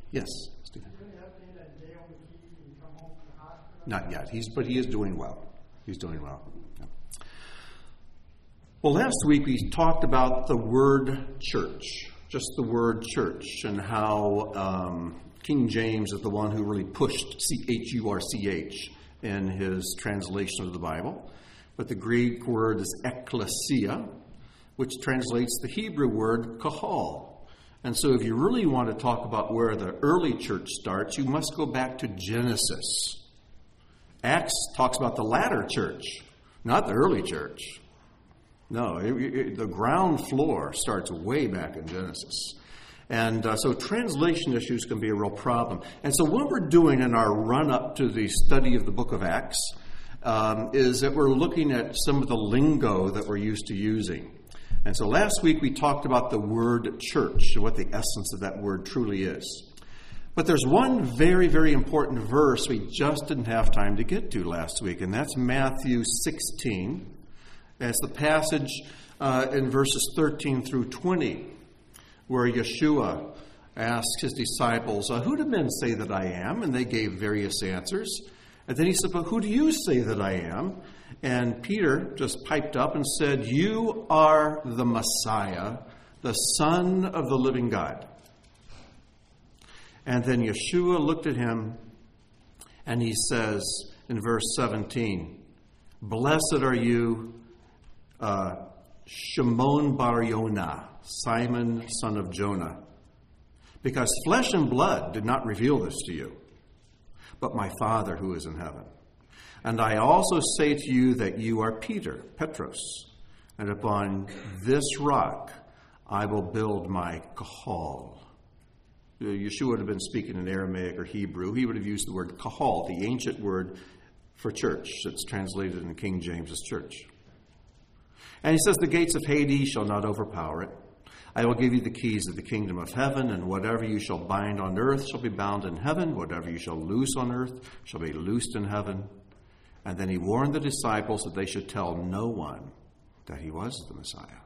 Yes, Stephen. Not yet. But he is doing well. He's doing well. Yeah. Well, last week we talked about the word church, just the word church, and how King James is the one who really pushed church in his translation of the Bible. But the Greek word is ekklesia, which translates the Hebrew word kahal. And so if you really want to talk about where the early church starts, you must go back to Genesis. Acts talks about the latter church, not the early church. No, the ground floor starts way back in Genesis. And so translation issues can be a real problem. And so what we're doing in our run-up to the study of the book of Acts is that we're looking at some of the lingo that we're used to using. And so last week we talked about the word church and what the essence of that word truly is. But there's one very, very important verse we just didn't have time to get to last week, and that's Matthew 16. That's the passage in verses 13 through 20, where Yeshua asked his disciples, who do men say that I am? And they gave various answers. And then he said, but who do you say that I am? And Peter just piped up and said, you are the Messiah, the Son of the living God. And then Yeshua looked at him and he says in verse 17, blessed are you, Shimon bar Yonah, Simon, son of Jonah, because flesh and blood did not reveal this to you, but my Father who is in heaven. And I also say to you that you are Peter, Petros, and upon this rock I will build my kahal. Yeshua would have been speaking in Aramaic or Hebrew. He would have used the word kahal, the ancient word for church that's translated in King James's church. And he says, the gates of Hades shall not overpower it. I will give you the keys of the kingdom of heaven, and whatever you shall bind on earth shall be bound in heaven. Whatever you shall loose on earth shall be loosed in heaven. And then he warned the disciples that they should tell no one that he was the Messiah.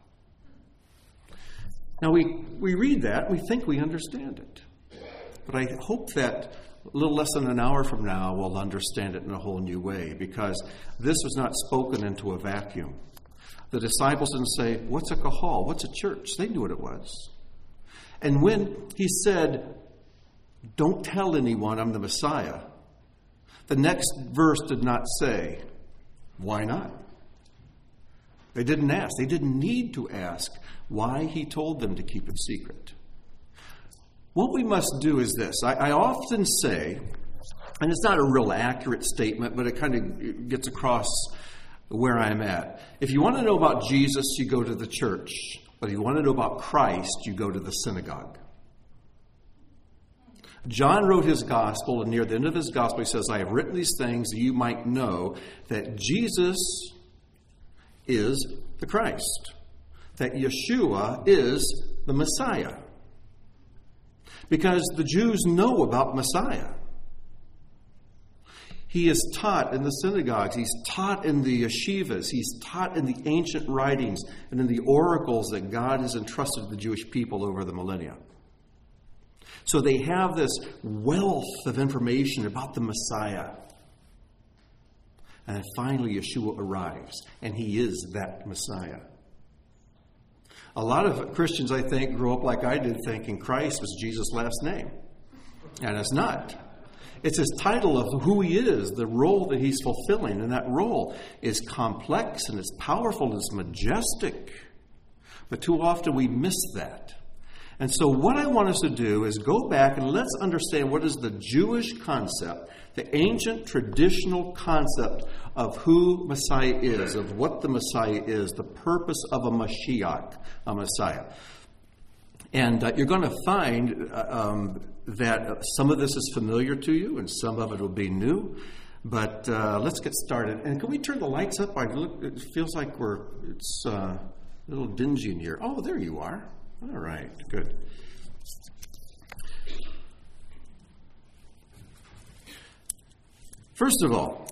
Now we read that, we think we understand it. But I hope that a little less than an hour from now we'll understand it in a whole new way, because this was not spoken into a vacuum. The disciples didn't say, what's a kahal? What's a church? They knew what it was. And when he said, don't tell anyone I'm the Messiah, the next verse did not say, why not? They didn't ask. They didn't need to ask why he told them to keep it secret. What we must do is this. I often say, and it's not a real accurate statement, but it kind of gets across where I'm at. If you want to know about Jesus, you go to the church. But if you want to know about Christ, you go to the synagogue. John wrote his gospel, and near the end of his gospel, he says, I have written these things that you might know that Jesus is the Christ, that Yeshua is the Messiah. Because the Jews know about Messiah. He is taught in the synagogues. He's taught in the yeshivas. He's taught in the ancient writings and in the oracles that God has entrusted to the Jewish people over the millennia. So they have this wealth of information about the Messiah. And then finally Yeshua arrives, and he is that Messiah. A lot of Christians, I think, grew up like I did, thinking Christ was Jesus' last name. And it's not. It's his title of who he is, the role that he's fulfilling. And that role is complex, and it's powerful, and it's majestic. But too often we miss that. And so what I want us to do is go back and let's understand what is the Jewish concept, the ancient traditional concept of who Messiah is, of what the Messiah is, the purpose of a Mashiach, a Messiah. And you're going to find that some of this is familiar to you and some of it will be new. But let's get started. And can we turn the lights up? It feels like it's a little dingy in here. Oh, there you are. All right, good. First of all,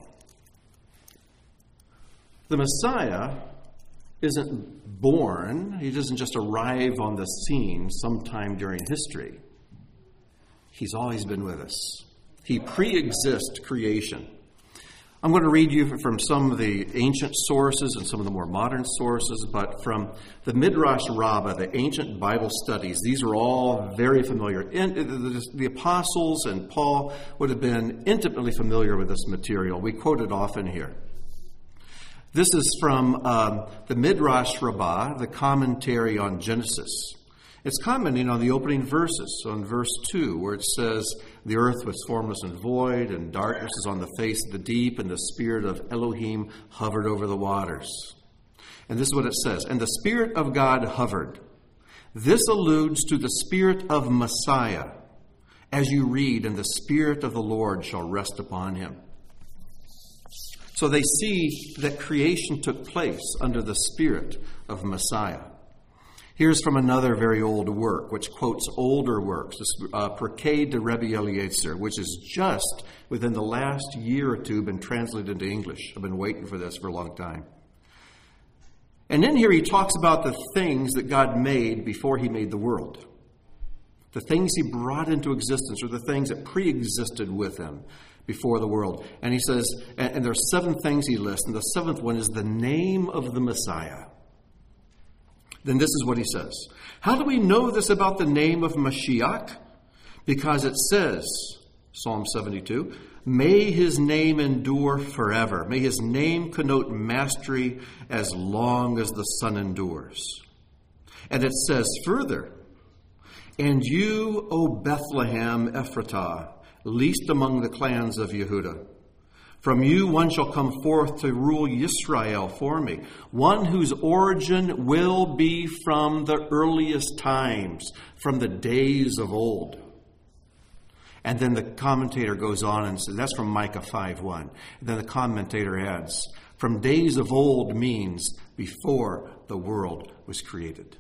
the Messiah isn't born. He doesn't just arrive on the scene sometime during history. He's always been with us. He pre-exists creation. I'm going to read you from some of the ancient sources and some of the more modern sources, but from the Midrash Rabbah, the ancient Bible studies, these are all very familiar. The apostles and Paul would have been intimately familiar with this material. We quote it often here. This is from the Midrash Rabbah, the commentary on Genesis. It's commenting on the opening verses, on verse 2, where it says, "The earth was formless and void, and darkness is on the face of the deep, and the Spirit of Elohim hovered over the waters." And this is what it says, "And the Spirit of God hovered." This alludes to the Spirit of Messiah, as you read, "And the Spirit of the Lord shall rest upon him." So they see that creation took place under the Spirit of Messiah. Here's from another very old work, which quotes older works, Pirkei de Rebbe Eliezer, which is just within the last year or two been translated into English. I've been waiting for this for a long time. And in here he talks about the things that God made before he made the world. The things he brought into existence, or the things that pre-existed with him before the world. And he says, and there's 7 things he lists, and the 7th one is the name of the Messiah. Then this is what he says. How do we know this about the name of Mashiach? Because it says, Psalm 72, "May his name endure forever. May his name connote mastery as long as the sun endures." And it says further, "And you, O Bethlehem Ephratah, least among the clans of Yehudah, from you one shall come forth to rule Yisrael for me, one whose origin will be from the earliest times, from the days of old." And then the commentator goes on and says, that's from Micah 5:1. Then the commentator adds, "From days of old" means before the world was created.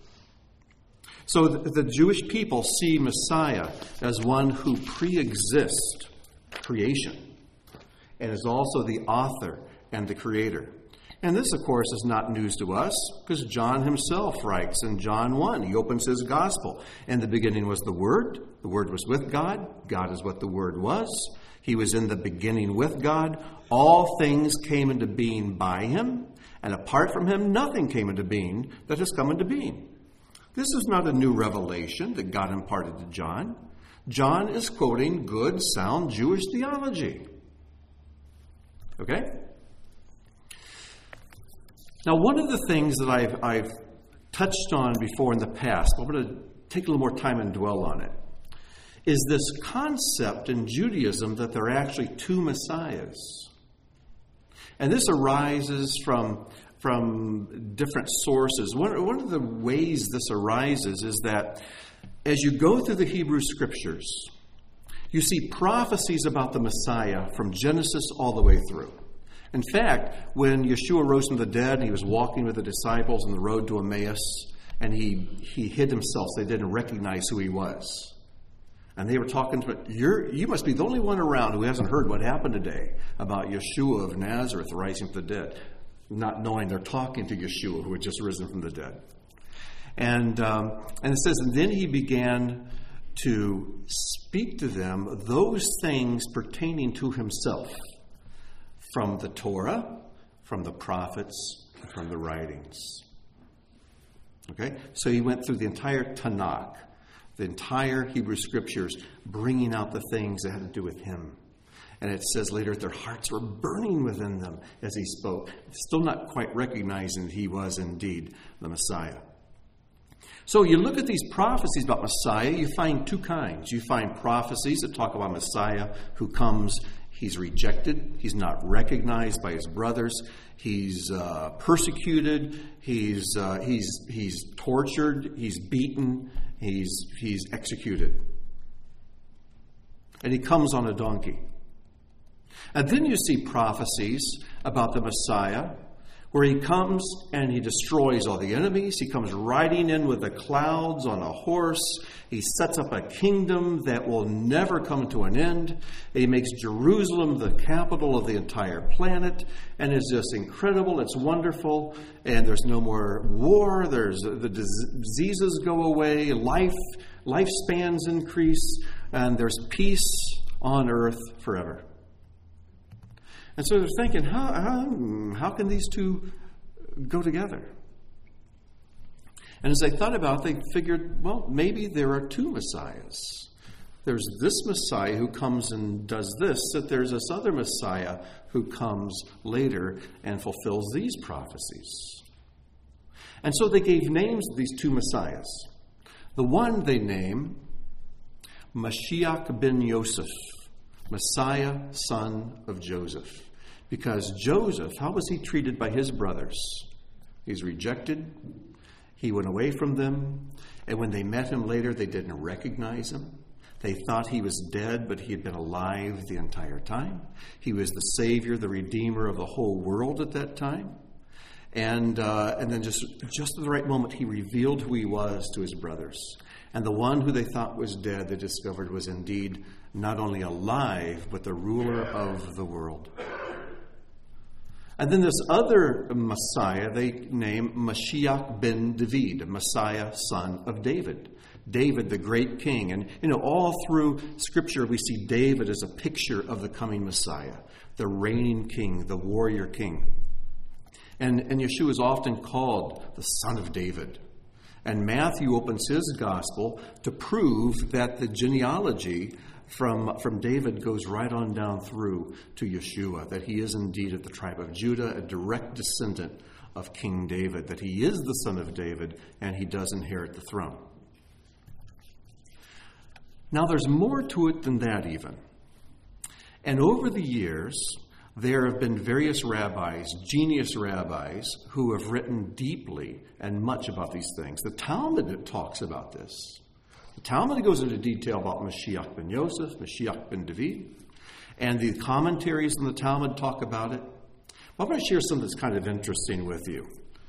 So the Jewish people see Messiah as one who pre-exists creation, and is also the author and the creator. And this, of course, is not news to us, because John himself writes in John 1. He opens his gospel. "In the beginning was the Word was with God. God is what the Word was. He was in the beginning with God. All things came into being by him, and apart from him, nothing came into being that has come into being." This is not a new revelation that God imparted to John. John is quoting good, sound Jewish theology. Okay? Now, one of the things that I've touched on before in the past, but I'm going to take a little more time and dwell on it, is this concept in Judaism that there are actually 2 messiahs. And this arises from different sources. One of the ways this arises is that as you go through the Hebrew Scriptures, you see prophecies about the Messiah from Genesis all the way through. In fact, when Yeshua rose from the dead, he was walking with the disciples on the road to Emmaus, and he hid himself so they didn't recognize who he was. And they were talking to him, you must be the only one around who hasn't heard what happened today about Yeshua of Nazareth rising from the dead. Not knowing they're talking to Yeshua, who had just risen from the dead. And it says, and then he began to speak to them those things pertaining to himself from the Torah, from the prophets, and from the writings. Okay? So he went through the entire Tanakh, the entire Hebrew Scriptures, bringing out the things that had to do with him. And it says later that their hearts were burning within them as he spoke, still not quite recognizing that he was indeed the Messiah. So you look at these prophecies about Messiah, you find 2 kinds. You find prophecies that talk about Messiah who comes, he's rejected, he's not recognized by his brothers, he's persecuted, he's tortured, he's beaten, he's executed. And he comes on a donkey. And then you see prophecies about the Messiah where he comes and he destroys all the enemies. He comes riding in with the clouds on a horse. He sets up a kingdom that will never come to an end. He makes Jerusalem the capital of the entire planet. And it's just incredible. It's wonderful. And there's no more war. The diseases go away. Lifespans increase. and there's peace on earth forever. And so they're thinking, how can these two go together? And as they thought about it, they figured, well, maybe there are two Messiahs. There's this Messiah who comes and does this, that there's this other Messiah who comes later and fulfills these prophecies. And so they gave names to these two Messiahs. The one they name Mashiach ben Yosef, Messiah, son of Joseph. Because Joseph, how was he treated by his brothers? He's rejected. He went away from them. And when they met him later, they didn't recognize him. They thought he was dead, but he had been alive the entire time. He was the Savior, the Redeemer of the whole world at that time. And then just at the right moment, he revealed who he was to his brothers. And the one who they thought was dead, they discovered was indeed not only alive, but the ruler of the world. And then this other Messiah they name Mashiach ben David, Messiah, son of David. David, the great king. And, all through Scripture, we see David as a picture of the coming Messiah, the reigning king, the warrior king. And Yeshua is often called the Son of David. And Matthew opens his gospel to prove that the genealogy from David goes right on down through to Yeshua, that he is indeed of the tribe of Judah, a direct descendant of King David, that he is the son of David, and he does inherit the throne. Now, there's more to it than that even. And over the years, there have been various rabbis, genius rabbis, who have written deeply and much about these things. The Talmud talks about this. The Talmud goes into detail about Mashiach ben Yosef, Mashiach ben David, and the commentaries in the Talmud talk about it. Well, I'm going to share something that's kind of interesting with you.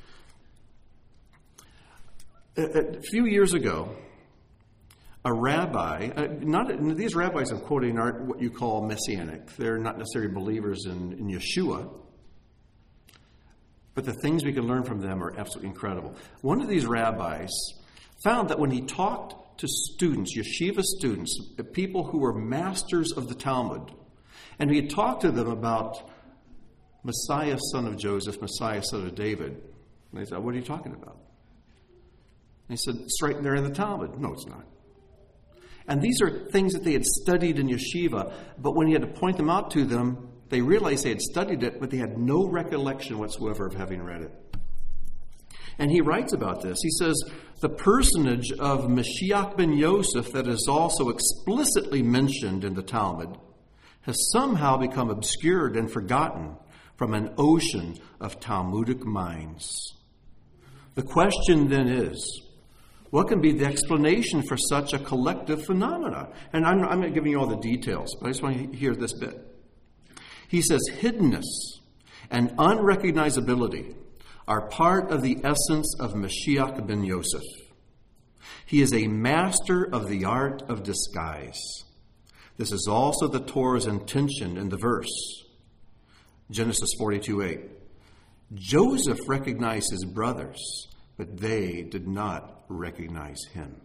A few years ago, a rabbi, these rabbis I'm quoting aren't what you call messianic. They're not necessarily believers in Yeshua. But the things we can learn from them are absolutely incredible. One of these rabbis found that when he talked to students, yeshiva students, people who were masters of the Talmud, and he had talked to them about Messiah, son of Joseph, Messiah, son of David, and they said, what are you talking about? And he said, it's right there in the Talmud. No, it's not. And these are things that they had studied in yeshiva, but when he had to point them out to them, they realized they had studied it, but they had no recollection whatsoever of having read it. And he writes about this. He says, the personage of Mashiach ben Yosef that is also explicitly mentioned in the Talmud has somehow become obscured and forgotten from an ocean of Talmudic minds. The question then is, what can be the explanation for such a collective phenomena? And I'm not giving you all the details, but I just want to hear this bit. He says, hiddenness and unrecognizability are part of the essence of Mashiach ben Yosef. He is a master of the art of disguise. This is also the Torah's intention in the verse. Genesis 42:8. Joseph recognized his brothers, but they did not recognize him.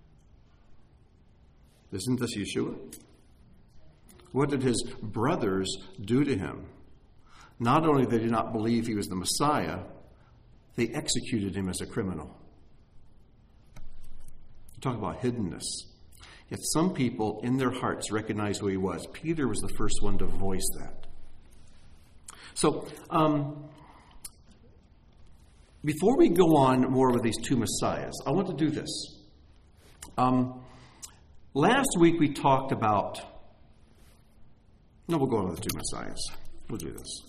Isn't this Yeshua? What did his brothers do to him? Not only did they not believe he was the Messiah, they executed him as a criminal. Talk about hiddenness. Yet some people in their hearts recognized who he was. Peter was the first one to voice that. So, before we go on more with these two Messiahs, I want to do this. Last week we talked about... No, we'll go on with the two Messiahs. We'll do this.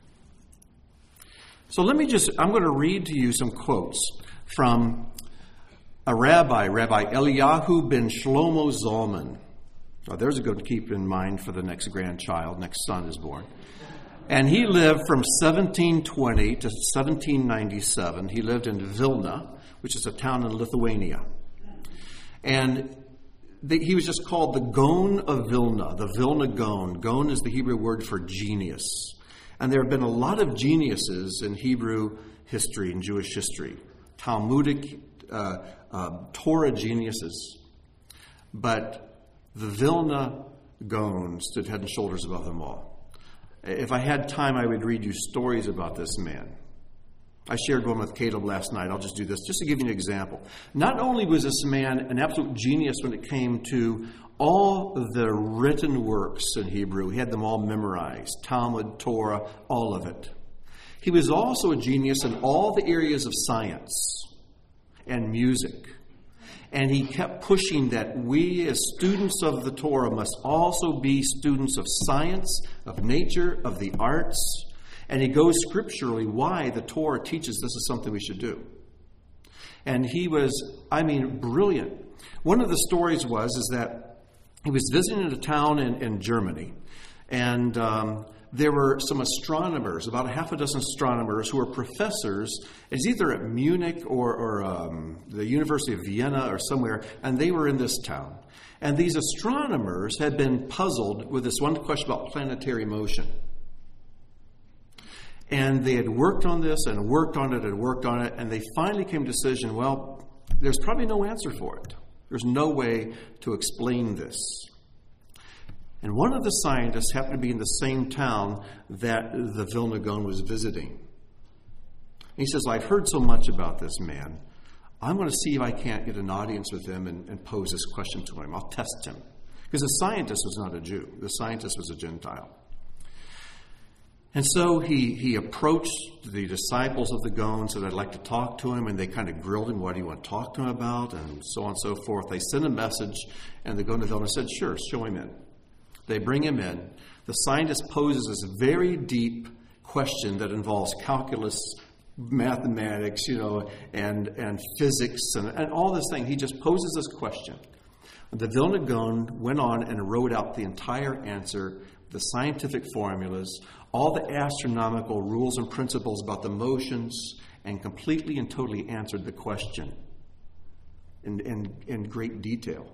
So I'm going to read to you some quotes from a rabbi, Rabbi Eliyahu ben Shlomo Zalman. Now, there's a good to keep in mind for the next grandchild, next son is born. And he lived from 1720 to 1797. He lived in Vilna, which is a town in Lithuania. And he was just called the Gaon of Vilna, the Vilna Gaon. Gaon is the Hebrew word for genius. And there have been a lot of geniuses in Hebrew history and Jewish history, Talmudic, Torah geniuses. But the Vilna Gaon stood head and shoulders above them all. If I had time, I would read you stories about this man. I shared one with Caleb last night. I'll just do this just to give you an example. Not only was this man an absolute genius when it came to all the written works in Hebrew, he had them all memorized, Talmud, Torah, all of it. He was also a genius in all the areas of science and music. And he kept pushing that we as students of the Torah must also be students of science, of nature, of the arts. And he goes scripturally why the Torah teaches this is something we should do. And he was, brilliant. One of the stories is that he was visiting a town in Germany, and there were some astronomers, about a half a dozen astronomers who were professors. It's either at Munich or the University of Vienna or somewhere, and they were in this town. And these astronomers had been puzzled with this one question about planetary motion. And they had worked on this and worked on it and worked on it, and they finally came to a decision, well, there's probably no answer for it. There's no way to explain this. And one of the scientists happened to be in the same town that the Vilna Gaon was visiting. And he says, I've heard so much about this man. I'm going to see if I can't get an audience with him and pose this question to him. I'll test him. Because the scientist was not a Jew. The scientist was a Gentile. And so he approached the disciples of the Gaon, said, I'd like to talk to him. And they kind of grilled him, what do you want to talk to him about? And so on and so forth. They sent a message, and the Gaon of Vilna said, sure, show him in. They bring him in. The scientist poses this very deep question that involves calculus, mathematics, and physics, and all this thing. He just poses this question. The Vilna Gaon went on and wrote out the entire answer, the scientific formulas, all the astronomical rules and principles about the motions, and completely and totally answered the question in great detail.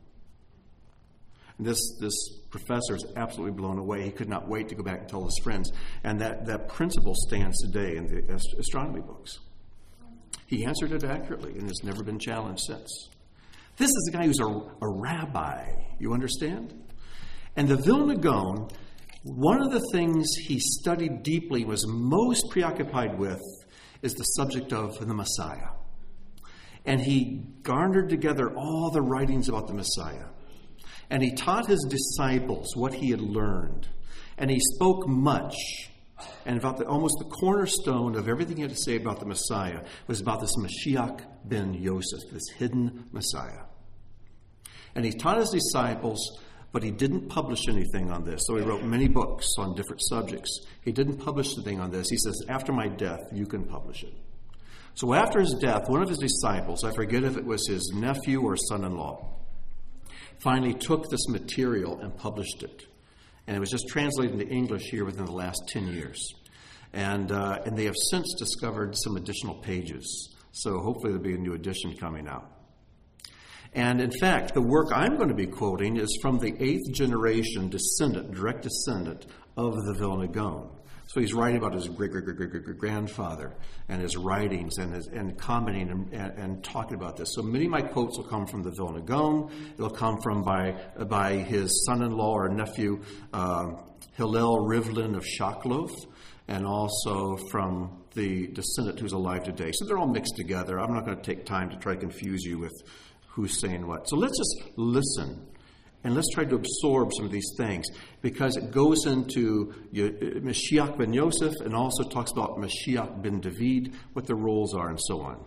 And this professor is absolutely blown away. He could not wait to go back and tell his friends. And that principle stands today in the astronomy books. He answered it accurately and has never been challenged since. This is a guy who's a rabbi, you understand? And the Vilna Gaon, one of the things he studied deeply, was most preoccupied with, is the subject of the Messiah. And he garnered together all the writings about the Messiah. And he taught his disciples what he had learned. And he spoke much. And about almost the cornerstone of everything he had to say about the Messiah was about this Mashiach ben Yosef, this hidden Messiah. And he taught his disciples, but he didn't publish anything on this. So he wrote many books on different subjects. He didn't publish anything on this. He says, after my death, you can publish it. So after his death, one of his disciples, I forget if it was his nephew or son-in-law, finally took this material and published it. And it was just translated into English here within the last 10 years. And they have since discovered some additional pages. So hopefully there'll be a new edition coming out. And in fact, the work I'm going to be quoting is from the 8th generation descendant, direct descendant of the Vilna Gaon. So he's writing about his great-great-great-great-grandfather and his writings and commenting and talking about this. So many of my quotes will come from the Vilna Gaon. They'll come from by his son-in-law or nephew, Hillel Rivlin of Shklov, and also from the descendant who's alive today. So they're all mixed together. I'm not going to take time to try to confuse you with who's saying what. So let's just listen. And let's try to absorb some of these things, because it goes into Mashiach ben Yosef and also talks about Mashiach ben David, what the roles are, and so on.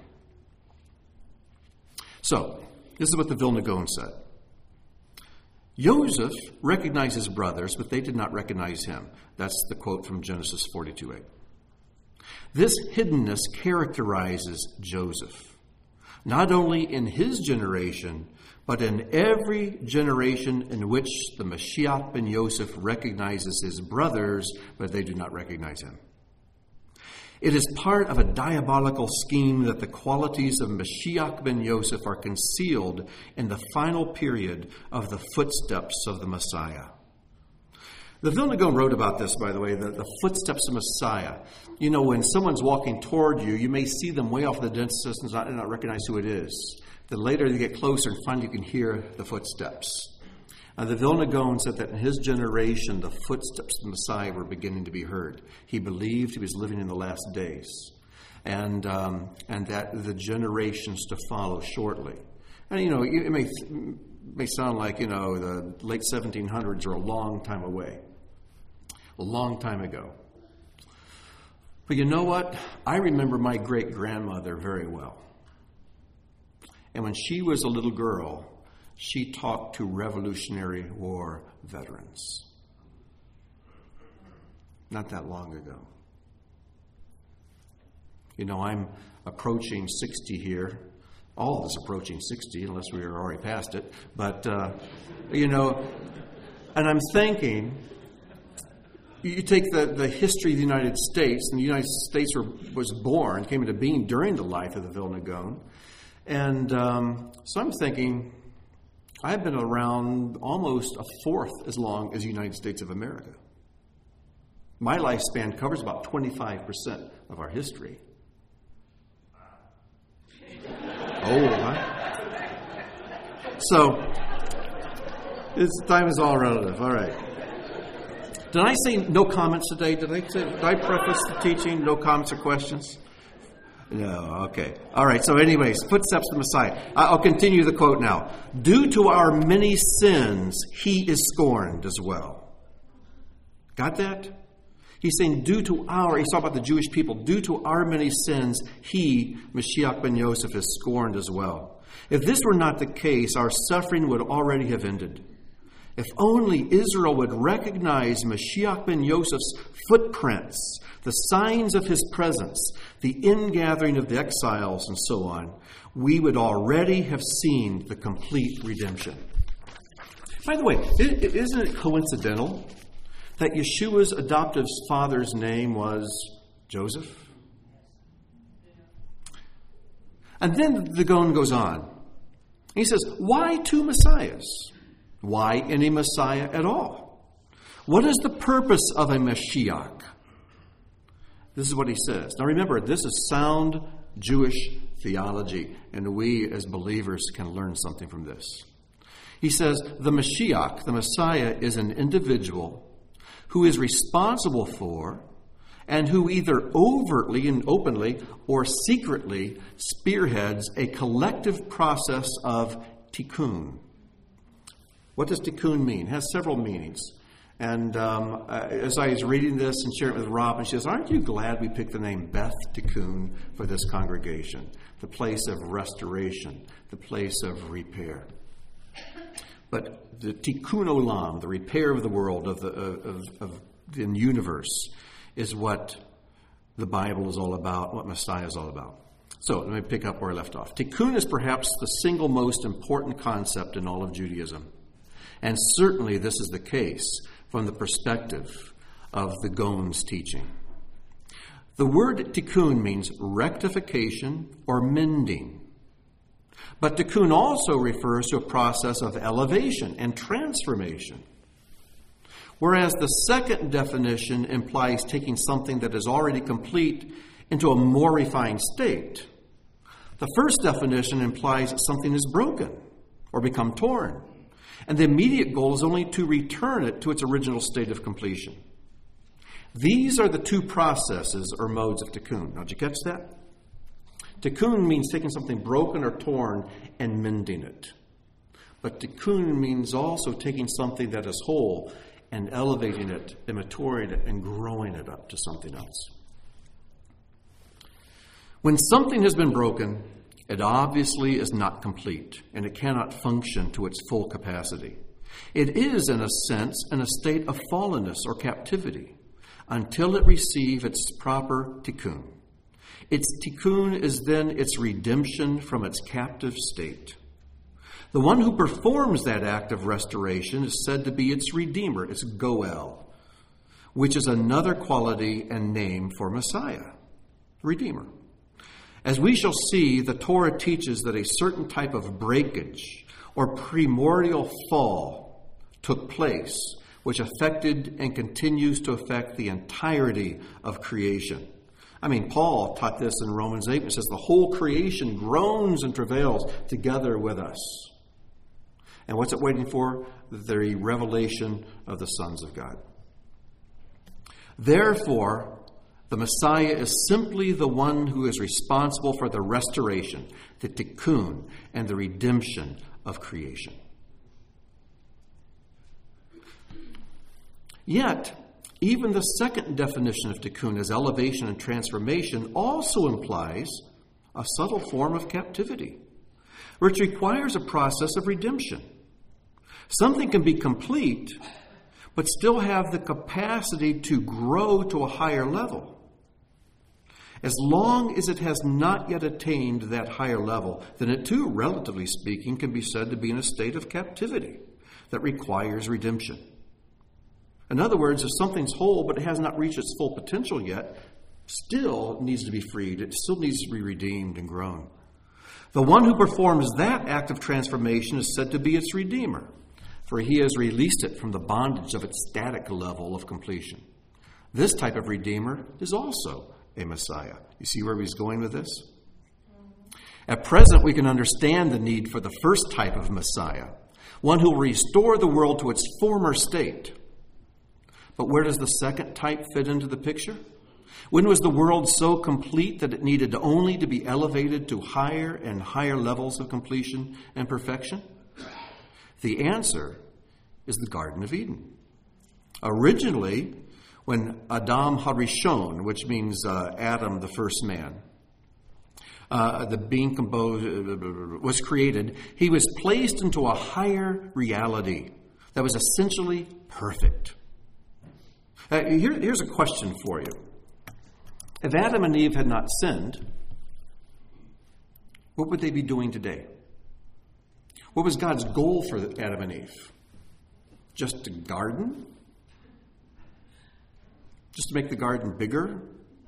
So, this is what the Vilna Gaon said. Joseph recognized his brothers, but they did not recognize him. That's the quote from Genesis 42:8. This hiddenness characterizes Joseph, not only in his generation, but in every generation in which the Mashiach ben Yosef recognizes his brothers, but they do not recognize him. It is part of a diabolical scheme that the qualities of Mashiach ben Yosef are concealed in the final period of the footsteps of the Messiah. The Vilna Gaon wrote about this, by the way, the footsteps of Messiah. You know, when someone's walking toward you, you may see them way off in the distance and not recognize who it is. The later they get closer, and finally you can hear the footsteps. The Vilna Gaon said that in his generation, the footsteps of the Messiah were beginning to be heard. He believed he was living in the last days, and that the generations to follow shortly. And, it may sound like, the late 1700s are a long time away, a long time ago. But you know what? I remember my great-grandmother very well. And when she was a little girl, she talked to Revolutionary War veterans. Not that long ago. I'm approaching 60 here. All of us approaching 60, unless we are already past it. But, and I'm thinking, you take the history of the United States, and the United States was born, came into being during the life of the Vilna Gaon. And so I'm thinking, I've been around almost a fourth as long as the United States of America. My lifespan covers about 25% of our history. So, time is all relative. All right. Did I say no comments today? Did I preface the teaching? No comments or questions? No, okay. All right, so anyways, footsteps of the Messiah. I'll continue the quote now. Due to our many sins, he is scorned as well. Got that? He's saying he's talking about the Jewish people, due to our many sins, he, Mashiach ben Yosef, is scorned as well. If this were not the case, our suffering would already have ended. If only Israel would recognize Mashiach ben Yosef's footprints, the signs of his presence, the ingathering of the exiles, and so on, we would already have seen the complete redemption. By the way, isn't it coincidental that Yeshua's adoptive father's name was Joseph? And then the Gaon goes on. He says, why two Messiahs? Why any Messiah at all? What is the purpose of a Mashiach? This is what he says. Now remember, this is sound Jewish theology, and we as believers can learn something from this. He says, the Mashiach, the Messiah, is an individual who is responsible for and who either overtly and openly or secretly spearheads a collective process of tikkun. What does tikkun mean? It has several meanings. And as I was reading this and sharing it with Rob, she says, aren't you glad we picked the name Beth Tikkun for this congregation? The place of restoration, the place of repair. But the Tikkun Olam, the repair of the world, of the universe, is what the Bible is all about, what Messiah is all about. So let me pick up where I left off. Tikkun is perhaps the single most important concept in all of Judaism. And certainly this is the case from the perspective of the Gaon's teaching. The word tikkun means rectification or mending. But tikkun also refers to a process of elevation and transformation. Whereas the second definition implies taking something that is already complete into a more refined state. The first definition implies that something is broken or become torn. And the immediate goal is only to return it to its original state of completion. These are the two processes or modes of tikkun. Now, did you catch that? Tikkun means taking something broken or torn and mending it. But tikkun means also taking something that is whole and elevating it and maturing it and growing it up to something else. When something has been broken, it obviously is not complete, and it cannot function to its full capacity. It is, in a sense, in a state of fallenness or captivity until it receive its proper tikkun. Its tikkun is then its redemption from its captive state. The one who performs that act of restoration is said to be its redeemer, its goel, which is another quality and name for Messiah, redeemer. As we shall see, the Torah teaches that a certain type of breakage or primordial fall took place, which affected and continues to affect the entirety of creation. I mean, Paul taught this in Romans 8. It says, the whole creation groans and travails together with us. And what's it waiting for? The revelation of the sons of God. Therefore, the Messiah is simply the one who is responsible for the restoration, the tikkun, and the redemption of creation. Yet, even the second definition of tikkun as elevation and transformation also implies a subtle form of captivity, which requires a process of redemption. Something can be complete, but still have the capacity to grow to a higher level. As long as it has not yet attained that higher level, then it too, relatively speaking, can be said to be in a state of captivity that requires redemption. In other words, if something's whole but it has not reached its full potential yet, still needs to be freed. It still needs to be redeemed and grown. The one who performs that act of transformation is said to be its redeemer, for he has released it from the bondage of its static level of completion. This type of redeemer is also a Messiah. You see where he's going with this? At present, we can understand the need for the first type of Messiah, one who will restore the world to its former state. But where does the second type fit into the picture? When was the world so complete that it needed only to be elevated to higher and higher levels of completion and perfection? The answer is the Garden of Eden. Originally, when Adam HaRishon, which means Adam, the first man, the being was created, he was placed into a higher reality that was essentially perfect. Here's a question for you. If Adam and Eve had not sinned, what would they be doing today? What was God's goal for Adam and Eve? Just to garden? Just to make the garden bigger?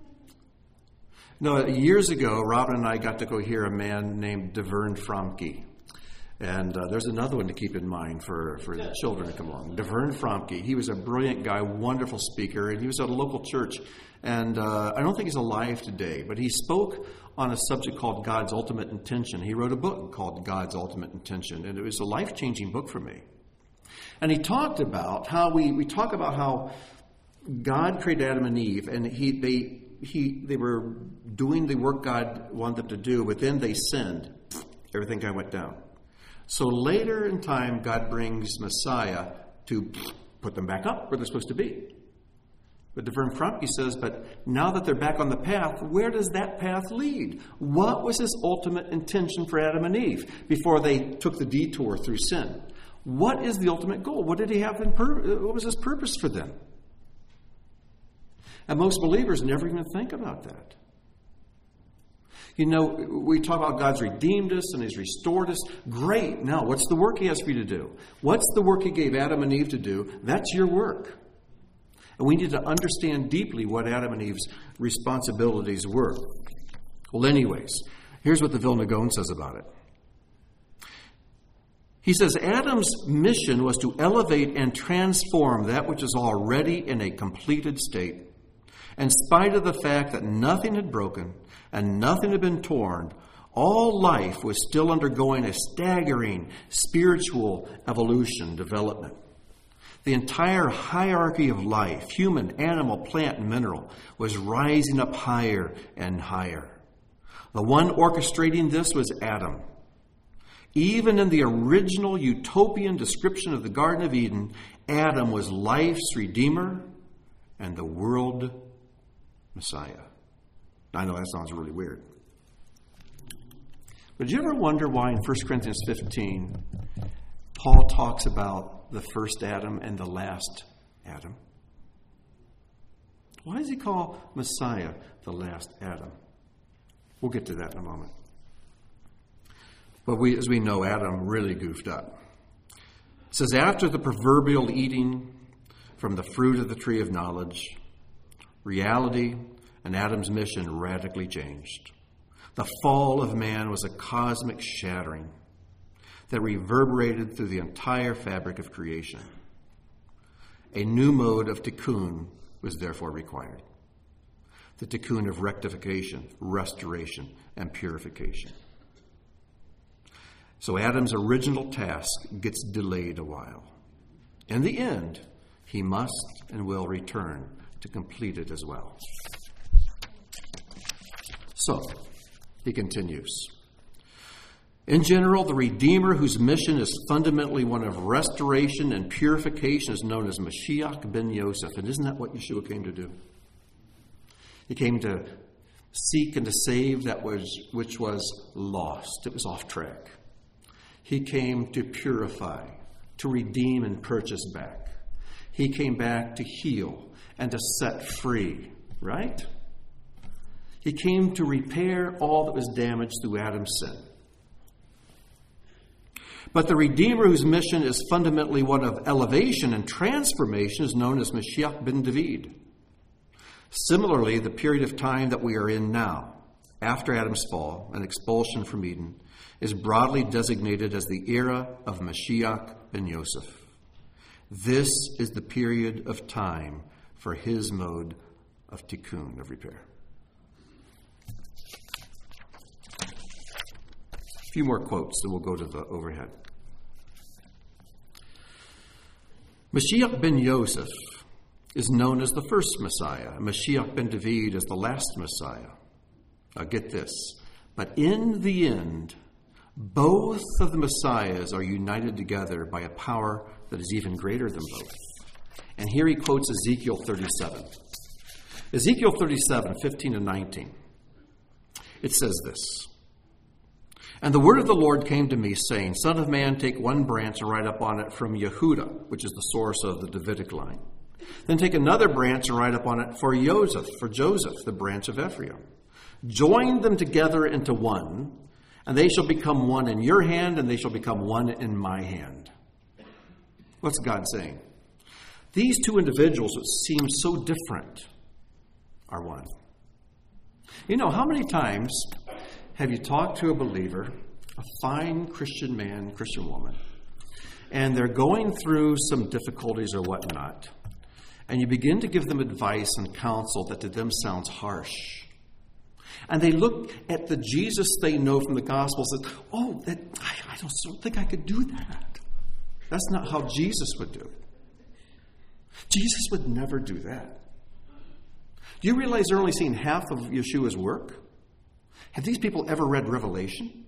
No, years ago, Robin and I got to go hear a man named DeVern Fromke. And there's another one to keep in mind for the children to come along. DeVern Fromke. He was a brilliant guy, wonderful speaker, and he was at a local church. And I don't think he's alive today, but he spoke on a subject called God's Ultimate Intention. He wrote a book called God's Ultimate Intention, and it was a life-changing book for me. And he talked about how we talk about how God created Adam and Eve, and they were doing the work God wanted them to do, but then they sinned. Everything kind of went down. So later in time, God brings Messiah to put them back up where they're supposed to be. But DeVern Fromke says, but now that they're back on the path, where does that path lead? What was his ultimate intention for Adam and Eve before they took the detour through sin? What is the ultimate goal? What did he have what was his purpose for them? And most believers never even think about that. You know, we talk about God's redeemed us and he's restored us. Great. Now, what's the work he has for you to do? What's the work he gave Adam and Eve to do? That's your work. And we need to understand deeply what Adam and Eve's responsibilities were. Well, anyways, here's what the Vilna Gaon says about it. He says, Adam's mission was to elevate and transform that which is already in a completed state. In spite of the fact that nothing had broken and nothing had been torn, all life was still undergoing a staggering spiritual evolution development. The entire hierarchy of life, human, animal, plant, and mineral, was rising up higher and higher. The one orchestrating this was Adam. Even in the original utopian description of the Garden of Eden, Adam was life's redeemer and the world Messiah. I know that sounds really weird. But did you ever wonder why in 1 Corinthians 15, Paul talks about the first Adam and the last Adam? Why does he call Messiah the last Adam? We'll get to that in a moment. But as we know, Adam really goofed up. It says, after the proverbial eating from the fruit of the tree of knowledge, reality and Adam's mission radically changed. The fall of man was a cosmic shattering that reverberated through the entire fabric of creation. A new mode of tikkun was therefore required. The tikkun of rectification, restoration, and purification. So Adam's original task gets delayed a while. In the end, he must and will return to complete it as well. So, he continues. In general, the Redeemer, whose mission is fundamentally one of restoration and purification, is known as Mashiach ben Yosef. And isn't that what Yeshua came to do? He came to seek and to save that which was lost. It was off track. He came to purify, to redeem and purchase back. He came back to heal and to set free, right? He came to repair all that was damaged through Adam's sin. But the Redeemer, whose mission is fundamentally one of elevation and transformation, is known as Mashiach ben David. Similarly, the period of time that we are in now, after Adam's fall and expulsion from Eden, is broadly designated as the era of Mashiach ben Yosef. This is the period of time for his mode of tikkun, of repair. A few more quotes, then we'll go to the overhead. Mashiach ben Yosef is known as the first Messiah. Mashiach ben David is the last Messiah. Now get this. But in the end, both of the Messiahs are united together by a power that is even greater than both. And here he quotes Ezekiel 37. Ezekiel 37, 15 and 19. It says this. And the word of the Lord came to me, saying, Son of man, take one branch and write up on it from Yehudah, which is the source of the Davidic line. Then take another branch and write up on it for Joseph, the branch of Ephraim. Join them together into one, and they shall become one in your hand, and they shall become one in my hand. What's God saying? These two individuals, which seem so different, are one. You know, how many times have you talked to a believer, a fine Christian man, Christian woman, and they're going through some difficulties or whatnot, and you begin to give them advice and counsel that to them sounds harsh. And they look at the Jesus they know from the Gospels and say, I don't think I could do that. That's not how Jesus would do it. Jesus would never do that. Do you realize they're only seeing half of Yeshua's work? Have these people ever read Revelation?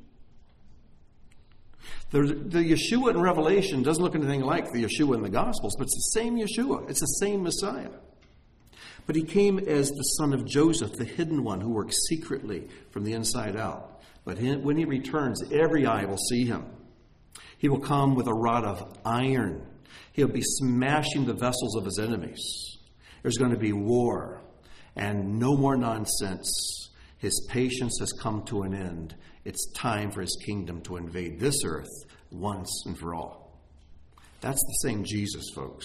The Yeshua in Revelation doesn't look anything like the Yeshua in the Gospels, but it's the same Yeshua. It's the same Messiah. But he came as the son of Joseph, the hidden one who works secretly from the inside out. But when he returns, every eye will see him. He will come with a rod of iron. He'll be smashing the vessels of his enemies. There's going to be war and no more nonsense. His patience has come to an end. It's time for his kingdom to invade this earth once and for all. That's the same Jesus, folks.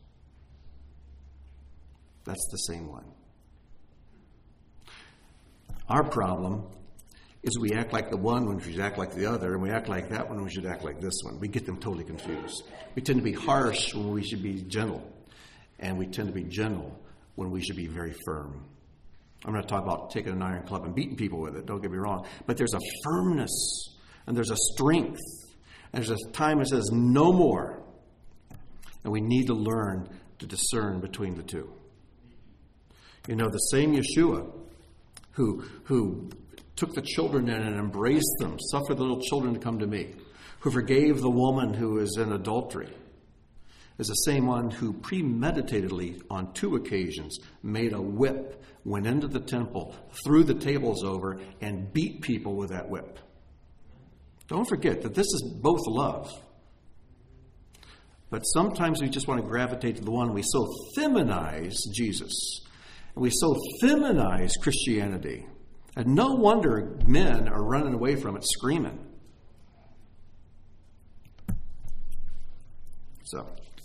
That's the same one. Our problem is we act like the one when we should act like the other, and we act like that one when we should act like this one. We get them totally confused. We tend to be harsh when we should be gentle, and we tend to be gentle when we should be very firm. I'm going to talk about taking an iron club and beating people with it, don't get me wrong. But there's a firmness, and there's a strength, and there's a time that says no more. And we need to learn to discern between the two. You know, the same Yeshua who took the children in and embraced them, suffered the little children to come to me, who forgave the woman who was in adultery, is the same one who premeditatedly on 2 occasions made a whip, went into the temple, threw the tables over, and beat people with that whip. Don't forget that this is both love. But sometimes we just want to gravitate to the one. We so feminize Jesus. And we so feminize Christianity. And no wonder men are running away from it screaming. So,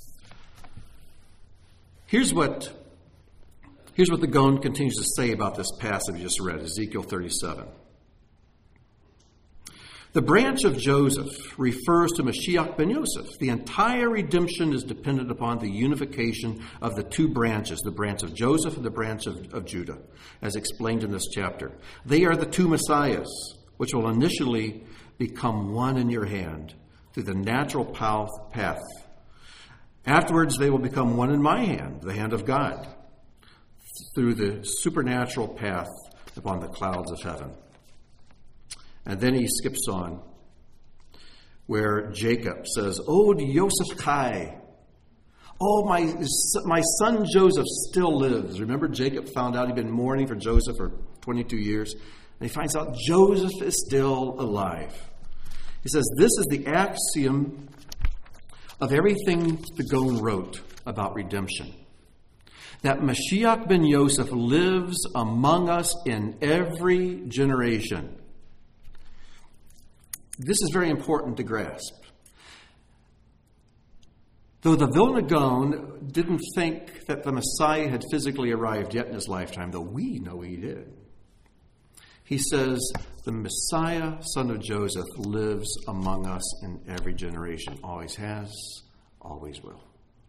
here's what the Gaon continues to say about this passage we just read, Ezekiel 37. The branch of Joseph refers to Mashiach ben Yosef. The entire redemption is dependent upon the unification of the 2 branches, the branch of Joseph and the branch of Judah, as explained in this chapter. They are the 2 Messiahs, which will initially become one in your hand through the natural path. Afterwards, they will become one in my hand, the hand of God, through the supernatural path upon the clouds of heaven. And then he skips on, where Jacob says, "Oh, Yosef Kai, oh, my son Joseph still lives." Remember, Jacob found out he'd been mourning for Joseph for 22 years, and he finds out Joseph is still alive. He says, "This is the axiom of everything the Gaon wrote about redemption, that Mashiach ben Yosef lives among us in every generation." This is very important to grasp. Though the Vilna Gaon didn't think that the Messiah had physically arrived yet in his lifetime, though we know he did, he says, the Messiah, son of Joseph, lives among us in every generation. Always has, always will.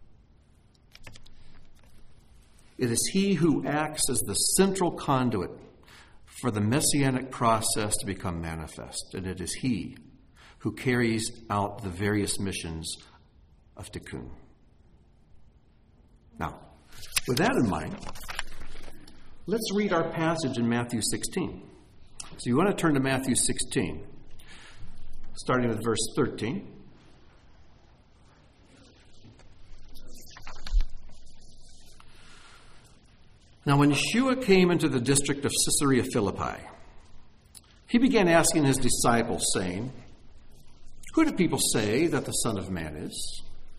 It is he who acts as the central conduit for the messianic process to become manifest. And it is he who carries out the various missions of Tikkun. Now, with that in mind, let's read our passage in Matthew 16. So you want to turn to Matthew 16, starting with verse 13. Now, when Yeshua came into the district of Caesarea Philippi, he began asking his disciples, saying, "Who do people say that the Son of Man is?"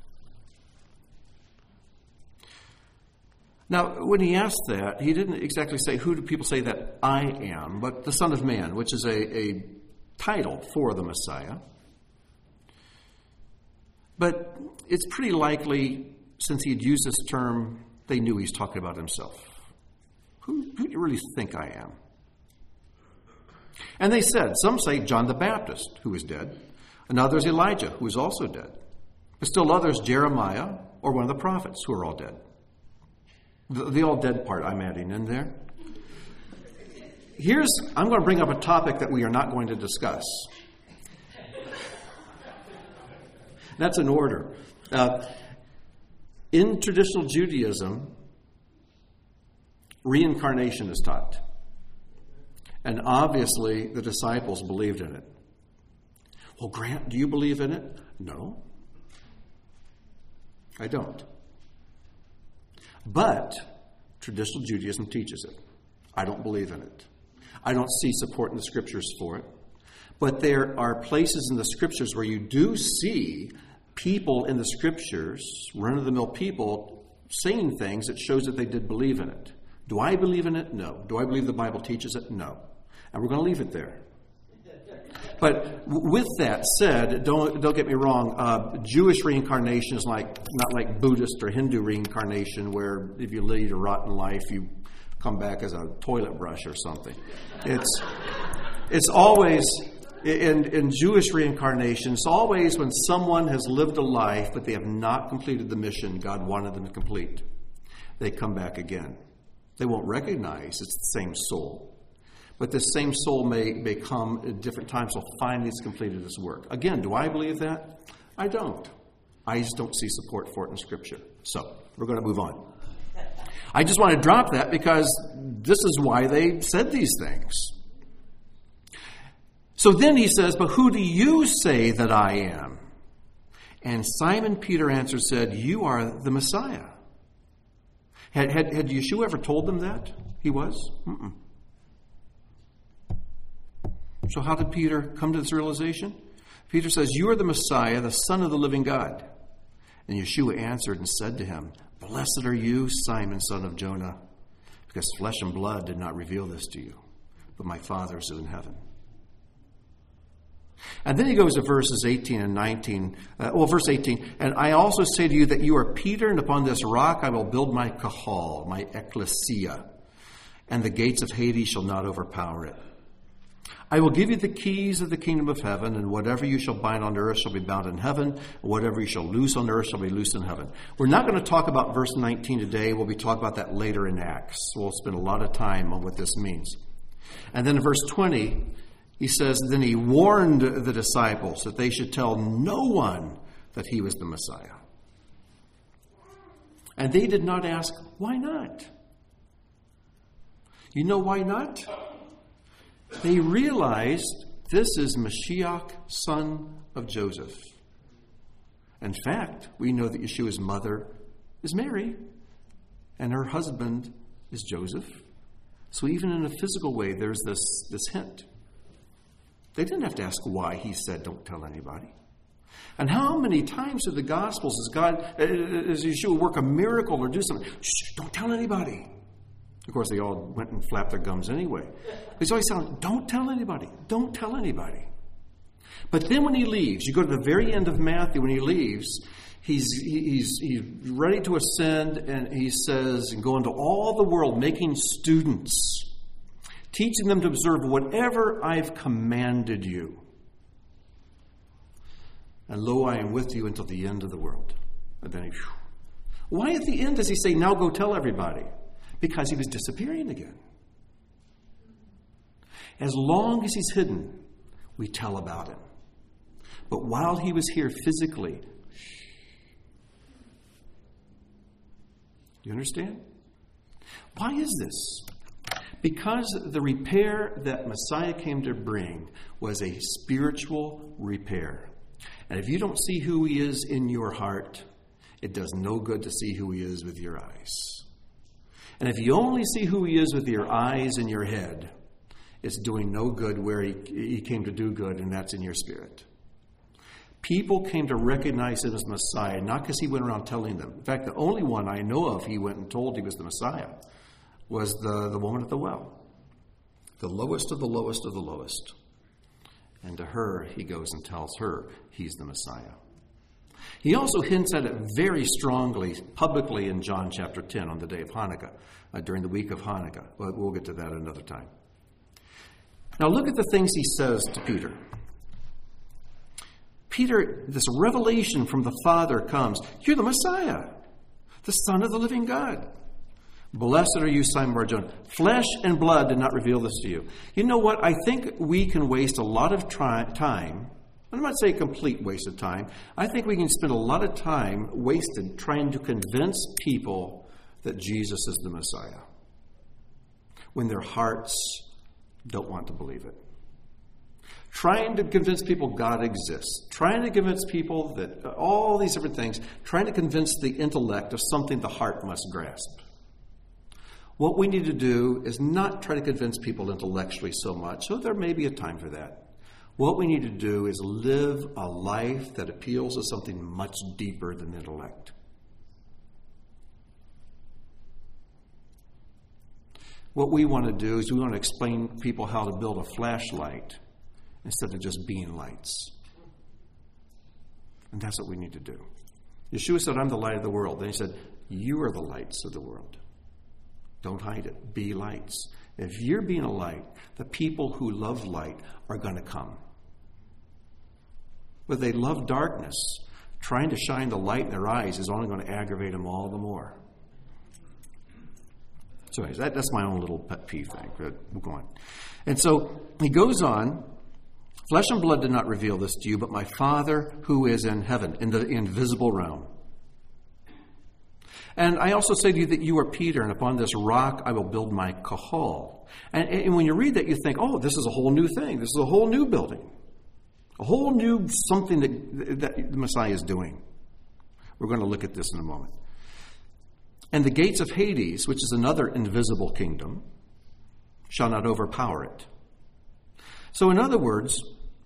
Now, when he asked that, he didn't exactly say, "Who do people say that I am?" but the Son of Man, which is a title for the Messiah. But it's pretty likely, since he had used this term, they knew he's talking about himself. Who do you really think I am? And they said, some say John the Baptist, who is dead, and others Elijah, who is also dead, but still others Jeremiah, or one of the prophets, who are all dead. The all dead part I'm adding in there. I'm going to bring up a topic that we are not going to discuss. That's an order. In traditional Judaism, reincarnation is taught. And obviously, the disciples believed in it. Well, Grant, do you believe in it? No, I don't. But traditional Judaism teaches it. I don't believe in it. I don't see support in the scriptures for it. But there are places in the scriptures where you do see people in the scriptures, run-of-the-mill people, saying things that shows that they did believe in it. Do I believe in it? No. Do I believe the Bible teaches it? No. And we're going to leave it there. But with that said, don't get me wrong, Jewish reincarnation is not like Buddhist or Hindu reincarnation, where if you lead a rotten life, you come back as a toilet brush or something. It's always, in Jewish reincarnation, it's always when someone has lived a life, but they have not completed the mission God wanted them to complete. They come back again. They won't recognize it's the same soul. But this same soul may come at different times, so finally it's completed its work. Again, do I believe that? I don't. I just don't see support for it in Scripture. So, we're going to move on. I just want to drop that because this is why they said these things. So then he says, "But who do you say that I am?" And Simon Peter answered, said, "You are the Messiah." Had Yeshua ever told them that he was? Mm-mm. So how did Peter come to this realization? Peter says, "You are the Messiah, the Son of the living God." And Yeshua answered and said to him, "Blessed are you, Simon, son of Jonah, because flesh and blood did not reveal this to you, but my Father is in heaven." And then he goes to verses 18 and 19. Verse 18, "And I also say to you that you are Peter, and upon this rock I will build my kahal," my ecclesia, "and the gates of Hades shall not overpower it. I will give you the keys of the kingdom of heaven, and whatever you shall bind on earth shall be bound in heaven, and whatever you shall loose on earth shall be loosed in heaven." We're not going to talk about verse 19 today. We'll be talking about that later in Acts. We'll spend a lot of time on what this means. And then in verse 20, He says, then he warned the disciples that they should tell no one that he was the Messiah. And they did not ask, why not? You know why not? They realized this is Mashiach, son of Joseph. In fact, we know that Yeshua's mother is Mary, and her husband is Joseph. So even in a physical way, there's this hint. They didn't have to ask why he said, don't tell anybody. And how many times in the Gospels does Yeshua work a miracle or do something? Shh, don't tell anybody. Of course, they all went and flapped their gums anyway. He's always telling, don't tell anybody. Don't tell anybody. But then when he leaves, you go to the very end of Matthew, when he leaves, he's ready to ascend, and he says, and go into all the world, making students, teaching them to observe whatever I've commanded you. And lo, I am with you until the end of the world. And then why at the end does he say, now go tell everybody? Because he was disappearing again. As long as he's hidden, we tell about him. But while he was here physically, you understand? Why is this? Because the repair that Messiah came to bring was a spiritual repair. And if you don't see who he is in your heart, it does no good to see who he is with your eyes. And if you only see who he is with your eyes and your head, it's doing no good where he came to do good, and that's in your spirit. People came to recognize him as Messiah, not because he went around telling them. In fact, the only one I know of he went and told he was the Messiah was the woman at the well. The lowest of the lowest of the lowest. And to her, he goes and tells her he's the Messiah. He also hints at it very strongly, publicly in John chapter 10 on the day of Hanukkah, during the week of Hanukkah. But we'll get to that another time. Now look at the things he says to Peter. Peter, this revelation from the Father comes. You're the Messiah, the Son of the living God. Blessed are you, Simon Bar-Jonah. Flesh and blood did not reveal this to you. You know what? I think we can waste a lot of time. I'm not saying a complete waste of time. I think we can spend a lot of time wasted trying to convince people that Jesus is the Messiah when their hearts don't want to believe it. Trying to convince people God exists. Trying to convince people that all these different things. Trying to convince the intellect of something the heart must grasp. What we need to do is not try to convince people intellectually so much, so there may be a time for that. What we need to do is live a life that appeals to something much deeper than intellect. What we want to do is we want to explain to people how to build a flashlight instead of just being lights. And that's what we need to do. Yeshua said, I'm the light of the world. Then he said, you are the lights of the world. Don't hide it. Be lights. If you're being a light, the people who love light are going to come. But they love darkness. Trying to shine the light in their eyes is only going to aggravate them all the more. So anyways, that's my own little pet peeve thing. But we'll go on. And so he goes on. Flesh and blood did not reveal this to you, but my Father who is in heaven, in the invisible realm. And I also say to you that you are Peter, and upon this rock I will build my kahal. And when you read that, you think, oh, this is a whole new thing. This is a whole new building. A whole new something that the Messiah is doing. We're going to look at this in a moment. And the gates of Hades, which is another invisible kingdom, shall not overpower it. So in other words,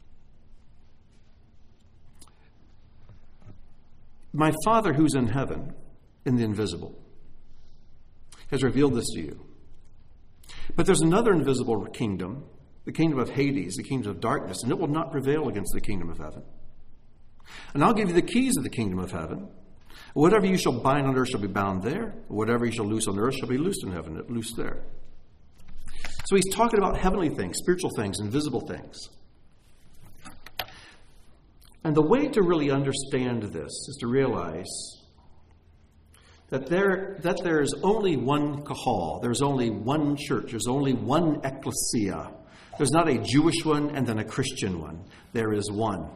my Father who's in heaven, in the invisible, has revealed this to you. But there's another invisible kingdom, the kingdom of Hades, the kingdom of darkness, and it will not prevail against the kingdom of heaven. And I'll give you the keys of the kingdom of heaven. Whatever you shall bind on earth shall be bound there. Whatever you shall loose on earth shall be loosed in heaven, loosed there. So he's talking about heavenly things, spiritual things, invisible things. And the way to really understand this is to realize that there is only one kahal, there's only one church, there's only one ecclesia, There's not a Jewish one and then a Christian one. There is one.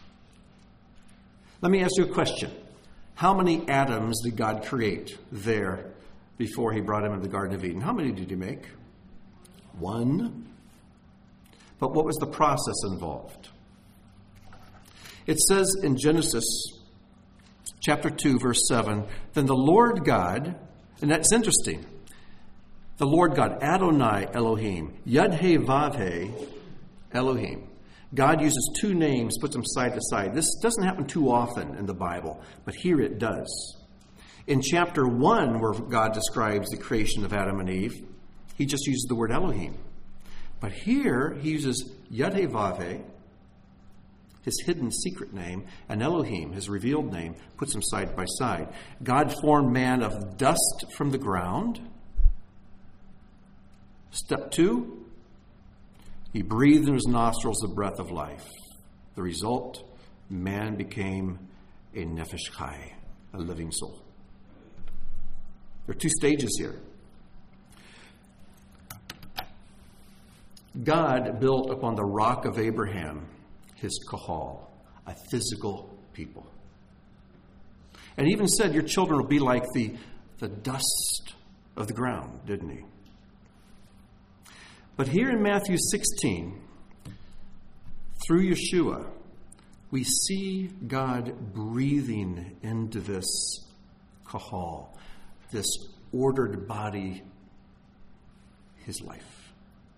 Let me ask you a question. How many Adams did God create there before he brought him into the Garden of Eden? How many did he make? One. But what was the process involved? It says in Genesis chapter 2, verse 7, then the Lord God, and that's interesting, the Lord God, Adonai Elohim, Yud-Heh-Vav-Heh, Elohim. God uses two names, puts them side to side. This doesn't happen too often in the Bible, but here it does. In chapter 1, where God describes the creation of Adam and Eve, he just uses the word Elohim. But here, he uses Yud-Heh-Vav-Heh, his hidden secret name, and Elohim, his revealed name, puts them side by side. God formed man of dust from the ground. Step 2, he breathed in his nostrils the breath of life. The result, man became a nefesh chai, a living soul. There are two stages here. God built upon the rock of Abraham his kahal, a physical people. And he even said, your children will be like the dust of the ground, didn't he? But here in Matthew 16, through Yeshua, we see God breathing into this kahal, this ordered body, his life.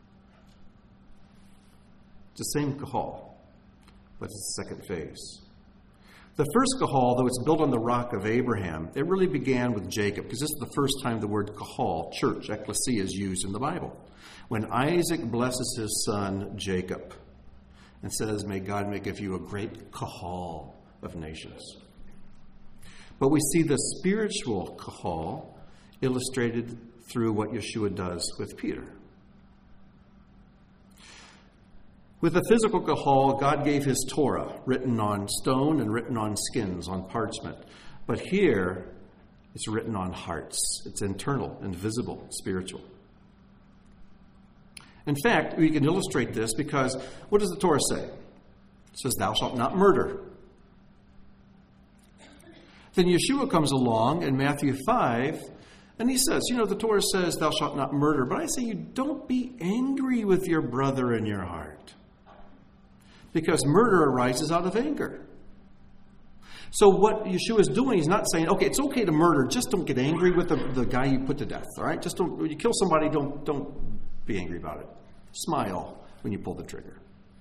It's the same kahal, but it's the second phase. The first kahal, though it's built on the rock of Abraham, it really began with Jacob, because this is the first time the word kahal, church, ecclesia, is used in the Bible. When Isaac blesses his son Jacob and says, may God make of you a great kahal of nations. But we see the spiritual kahal illustrated through what Yeshua does with Peter. With the physical kahal, God gave his Torah, written on stone and written on skins, on parchment. But here, it's written on hearts. It's internal, invisible, spiritual. In fact, we can illustrate this because what does the Torah say? It says, thou shalt not murder. Then Yeshua comes along in Matthew 5, and he says, the Torah says, thou shalt not murder. But I say, you don't be angry with your brother in your heart. Because murder arises out of anger. So what Yeshua is doing, he's not saying, okay, it's okay to murder, just don't get angry with the guy you put to death, all right? Just don't, when you kill somebody, don't be angry about it. Smile when you pull the trigger.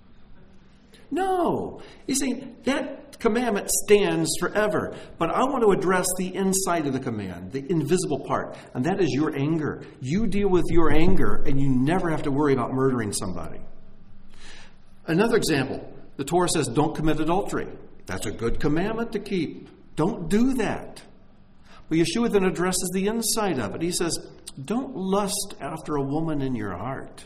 No. He's saying that commandment stands forever. But I want to address the inside of the command, the invisible part. And that is your anger. You deal with your anger and you never have to worry about murdering somebody. Another example, the Torah says don't commit adultery. That's a good commandment to keep. Don't do that. But Yeshua then addresses the inside of it. He says, don't lust after a woman in your heart.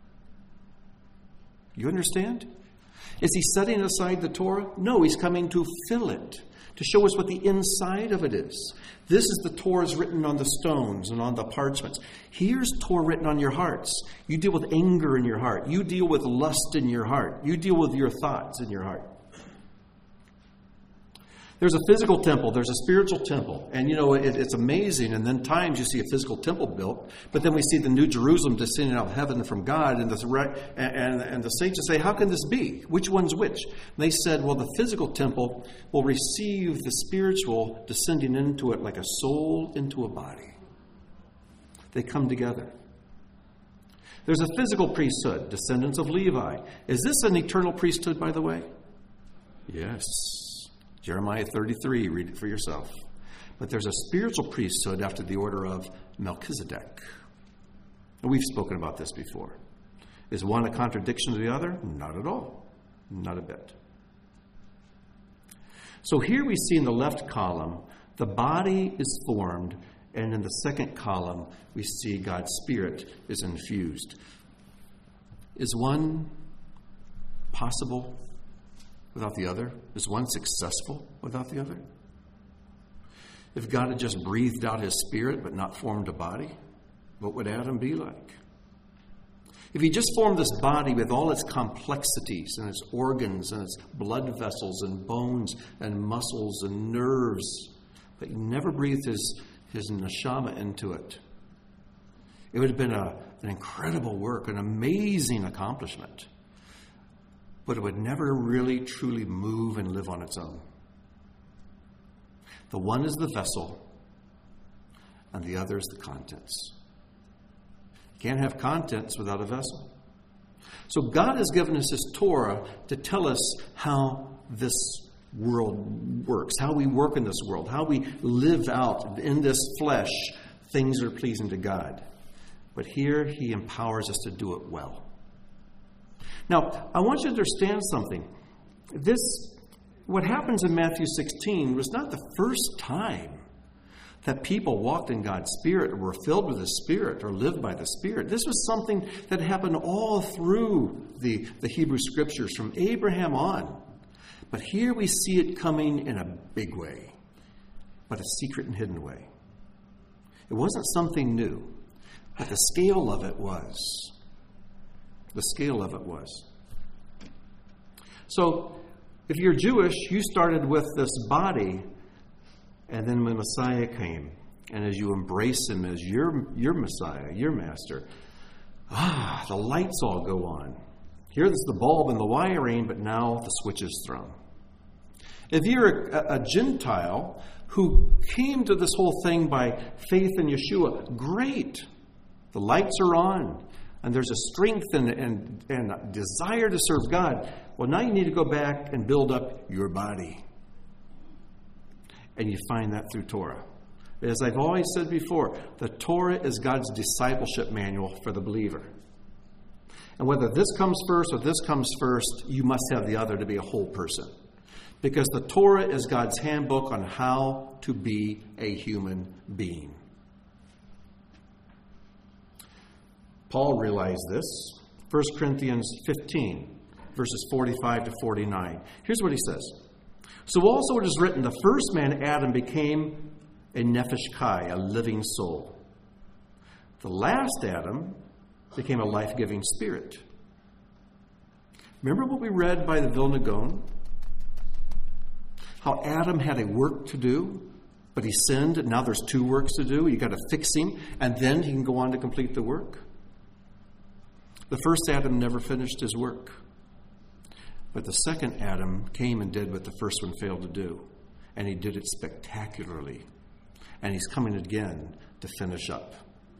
You understand? Is he setting aside the Torah? No, he's coming to fill it, to show us what the inside of it is. This is the Torah's written on the stones and on the parchments. Here's Torah written on your hearts. You deal with anger in your heart. You deal with lust in your heart. You deal with your thoughts in your heart. There's a physical temple. There's a spiritual temple. And, it's amazing. And then times you see a physical temple built. But then we see the New Jerusalem descending out of heaven from God. And the saints say, how can this be? Which one's which? And they said, well, the physical temple will receive the spiritual descending into it like a soul into a body. They come together. There's a physical priesthood, descendants of Levi. Is this an eternal priesthood, by the way? Yes. Jeremiah 33, read it for yourself. But there's a spiritual priesthood after the order of Melchizedek. And we've spoken about this before. Is one a contradiction to the other? Not at all. Not a bit. So here we see in the left column, the body is formed, and in the second column, we see God's Spirit is infused. Is one possible without the other? Is one successful without the other? If God had just breathed out his Spirit but not formed a body, what would Adam be like? If he just formed this body with all its complexities and its organs and its blood vessels and bones and muscles and nerves, but he never breathed his neshama into it, it would have been an incredible work, an amazing accomplishment. But it would never really, truly move and live on its own. The one is the vessel, and the other is the contents. You can't have contents without a vessel. So God has given us His Torah to tell us how this world works, how we work in this world, how we live out in this flesh things that are pleasing to God. But here He empowers us to do it well. Now, I want you to understand something. What happens in Matthew 16 was not the first time that people walked in God's Spirit or were filled with the Spirit or lived by the Spirit. This was something that happened all through the Hebrew Scriptures from Abraham on. But here we see it coming in a big way, but a secret and hidden way. It wasn't something new, but the scale of it was. The scale of it was. So, if you're Jewish, you started with this body, and then when Messiah came, and as you embrace Him as your Messiah, your Master, the lights all go on. Here's the bulb and the wiring, but now the switch is thrown. If you're a Gentile who came to this whole thing by faith in Yeshua, great. The lights are on, and there's a strength and a desire to serve God. Well, now you need to go back and build up your body. And you find that through Torah. As I've always said before, the Torah is God's discipleship manual for the believer. And whether this comes first or this comes first, you must have the other to be a whole person. Because the Torah is God's handbook on how to be a human being. Paul realized this. 1 Corinthians 15, verses 45 to 49. Here's what he says. So also it is written, the first man, Adam, became a nephesh kai, a living soul. The last Adam became a life-giving spirit. Remember what we read by the Vilna Gaon? How Adam had a work to do, but he sinned, and now there's two works to do. You've got to fix him, and then he can go on to complete the work. The first Adam never finished his work. But the second Adam came and did what the first one failed to do. And he did it spectacularly. And he's coming again to finish up.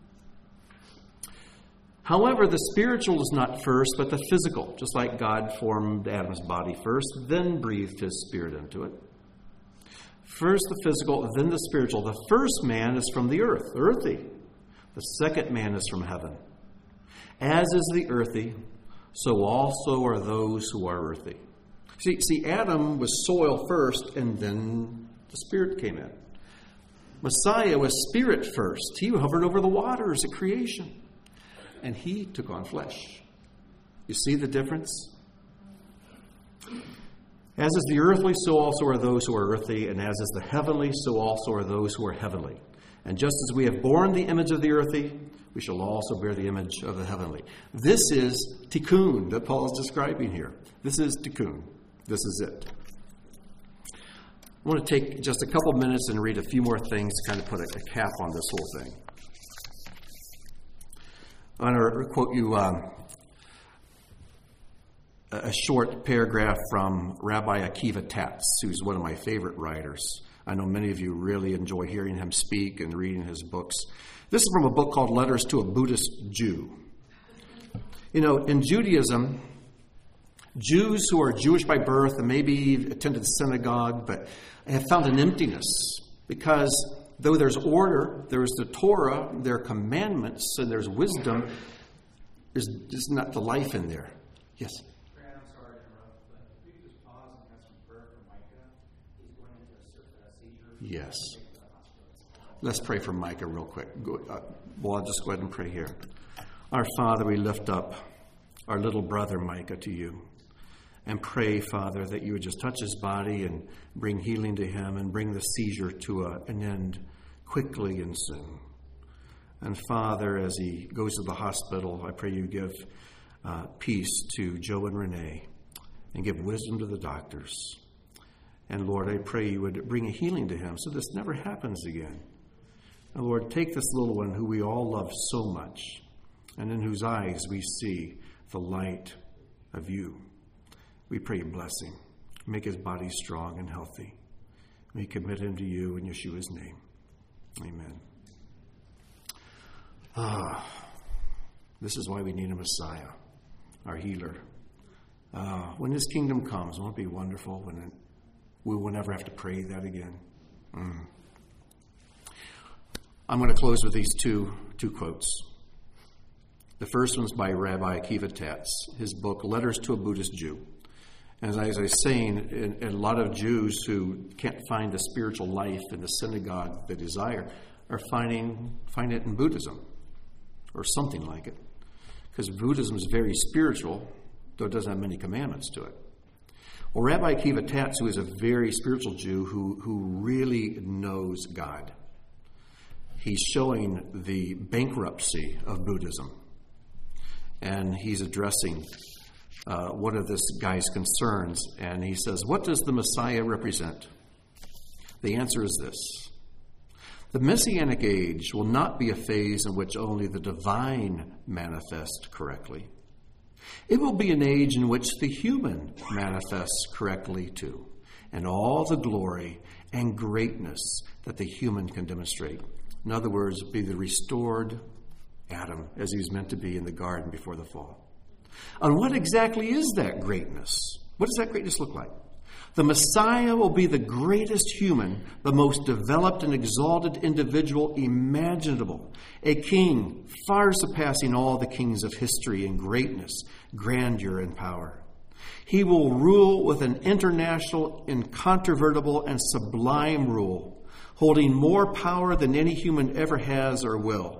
However, the spiritual is not first, but the physical. Just like God formed Adam's body first, then breathed His Spirit into it. First the physical, then the spiritual. The first man is from the earth, earthy. The second man is from heaven. As is the earthy, so also are those who are earthy. See, Adam was soil first, and then the Spirit came in. Messiah was spirit first. He hovered over the waters at creation, and He took on flesh. You see the difference? As is the earthly, so also are those who are earthy, and as is the heavenly, so also are those who are heavenly. And just as we have borne the image of the earthy, we shall also bear the image of the heavenly. This is tikkun that Paul is describing here. This is tikkun. This is it. I want to take just a couple minutes and read a few more things to kind of put a cap on this whole thing. I want to quote you a short paragraph from Rabbi Akiva Tatz, who's one of my favorite writers. I know many of you really enjoy hearing him speak and reading his books. This is from a book called Letters to a Buddhist Jew. You know, in Judaism, Jews who are Jewish by birth and maybe attended the synagogue, but have found an emptiness because though there's order, there's the Torah, there are commandments, and there's wisdom, there's just not the life in there. Yes? I'm sorry to interrupt, but if we could just pause and have some prayer for Micah. He's going into a seizure. Yes. Let's pray for Micah real quick. Well, I'll just go ahead and pray here. Our Father, we lift up our little brother Micah to you and pray, Father, that you would just touch his body and bring healing to him and bring the seizure to an end quickly and soon. And Father, as he goes to the hospital, I pray you give peace to Joe and Renee and give wisdom to the doctors. And Lord, I pray you would bring a healing to him so this never happens again. And Lord, take this little one who we all love so much and in whose eyes we see the light of you. We pray your blessing. Make his body strong and healthy. We commit him to you in Yeshua's name. Amen. This is why we need a Messiah, our healer. When his kingdom comes, won't it be wonderful when we will never have to pray that again? I'm going to close with these two quotes. The first one's by Rabbi Akiva Tatz, his book, Letters to a Buddhist Jew. As I was saying, a lot of Jews who can't find a spiritual life in the synagogue they desire are find it in Buddhism, or something like it. Because Buddhism is very spiritual, though it doesn't have many commandments to it. Well, Rabbi Akiva Tatz, who is a very spiritual Jew who really knows God, he's showing the bankruptcy of Buddhism. And he's addressing one of this guy's concerns. And he says, what does the Messiah represent? The answer is this. The Messianic age will not be a phase in which only the divine manifests correctly. It will be an age in which the human manifests correctly too, and all the glory and greatness that the human can demonstrate. In other words, be the restored Adam as he was meant to be in the garden before the fall. And what exactly is that greatness? What does that greatness look like? The Messiah will be the greatest human, the most developed and exalted individual imaginable, a king far surpassing all the kings of history in greatness, grandeur, and power. He will rule with an international, incontrovertible, and sublime rule, holding more power than any human ever has or will.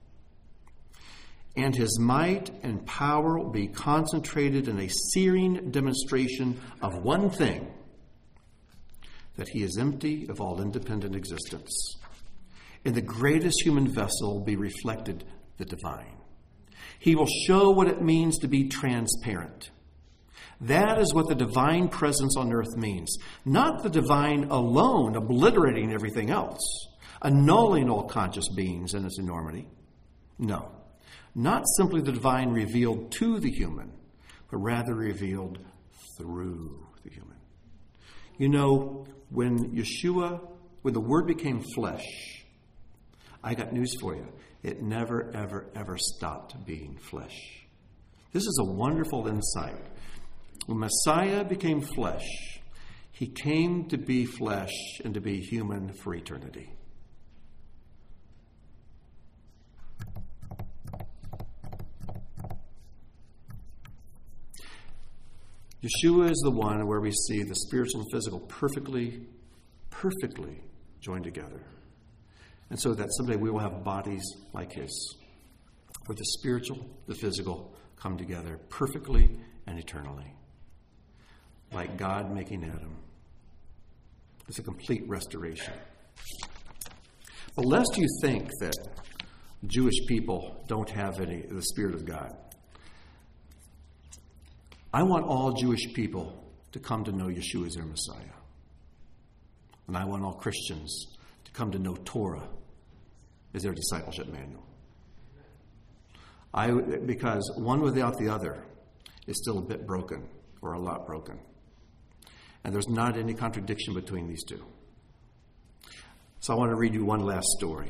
And his might and power will be concentrated in a searing demonstration of one thing, that he is empty of all independent existence. In the greatest human vessel will be reflected the divine. He will show what it means to be transparent. That is what the divine presence on earth means. Not the divine alone obliterating everything else, annulling all conscious beings in its enormity. No. Not simply the divine revealed to the human, but rather revealed through the human. You know, when the Word became flesh, I got news for you. It never, ever, ever stopped being flesh. This is a wonderful insight. When Messiah became flesh, he came to be flesh and to be human for eternity. Yeshua is the one where we see the spiritual and physical perfectly joined together. And so that someday we will have bodies like his, where the spiritual, the physical come together perfectly and eternally. Like God making Adam. It's a complete restoration. But lest you think that Jewish people don't have any of the Spirit of God, I want all Jewish people to come to know Yeshua as their Messiah. And I want all Christians to come to know Torah as their discipleship manual. Because one without the other is still a bit broken, or a lot broken. And there's not any contradiction between these two. So I want to read you one last story.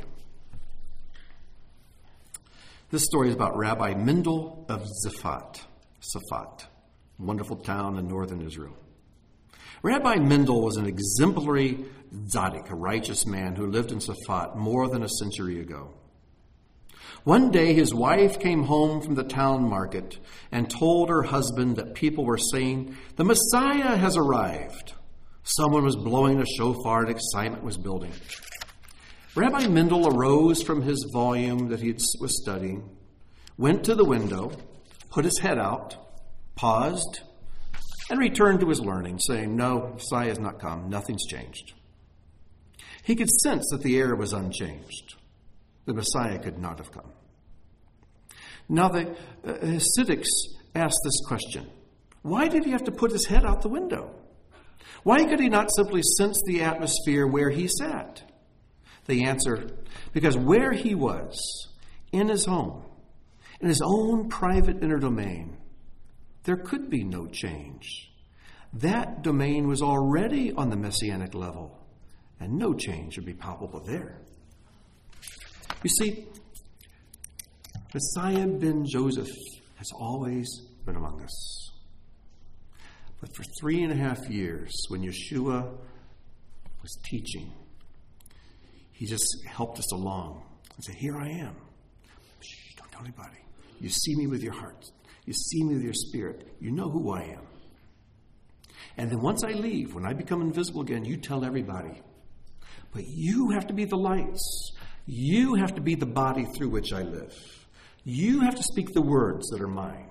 This story is about Rabbi Mendel of Safat, wonderful town in northern Israel. Rabbi Mendel was an exemplary tzaddik, a righteous man who lived in Safat more than a century ago. One day his wife came home from the town market and told her husband that people were saying, "The Messiah has arrived." Someone was blowing a shofar and excitement was building. Rabbi Mendel arose from his volume that he was studying, went to the window, put his head out, paused, and returned to his learning, saying, "No, Messiah has not come. Nothing's changed." He could sense that the air was unchanged. the Messiah could not have come. Now the Hasidics asked this question. Why did he have to put his head out the window? Why could he not simply sense the atmosphere where he sat? They answer, because where he was, in his home, in his own private inner domain, there could be no change. That domain was already on the messianic level, and no change would be palpable there. You see, Messiah ben Joseph has always been among us. But for 3.5 years, when Yeshua was teaching, he just helped us along and said, here I am. Shh, don't tell anybody. You see me with your heart. You see me with your spirit. You know who I am. And then once I leave, when I become invisible again, you tell everybody. But you have to be the lights. You have to be the body through which I live. You have to speak the words that are mine.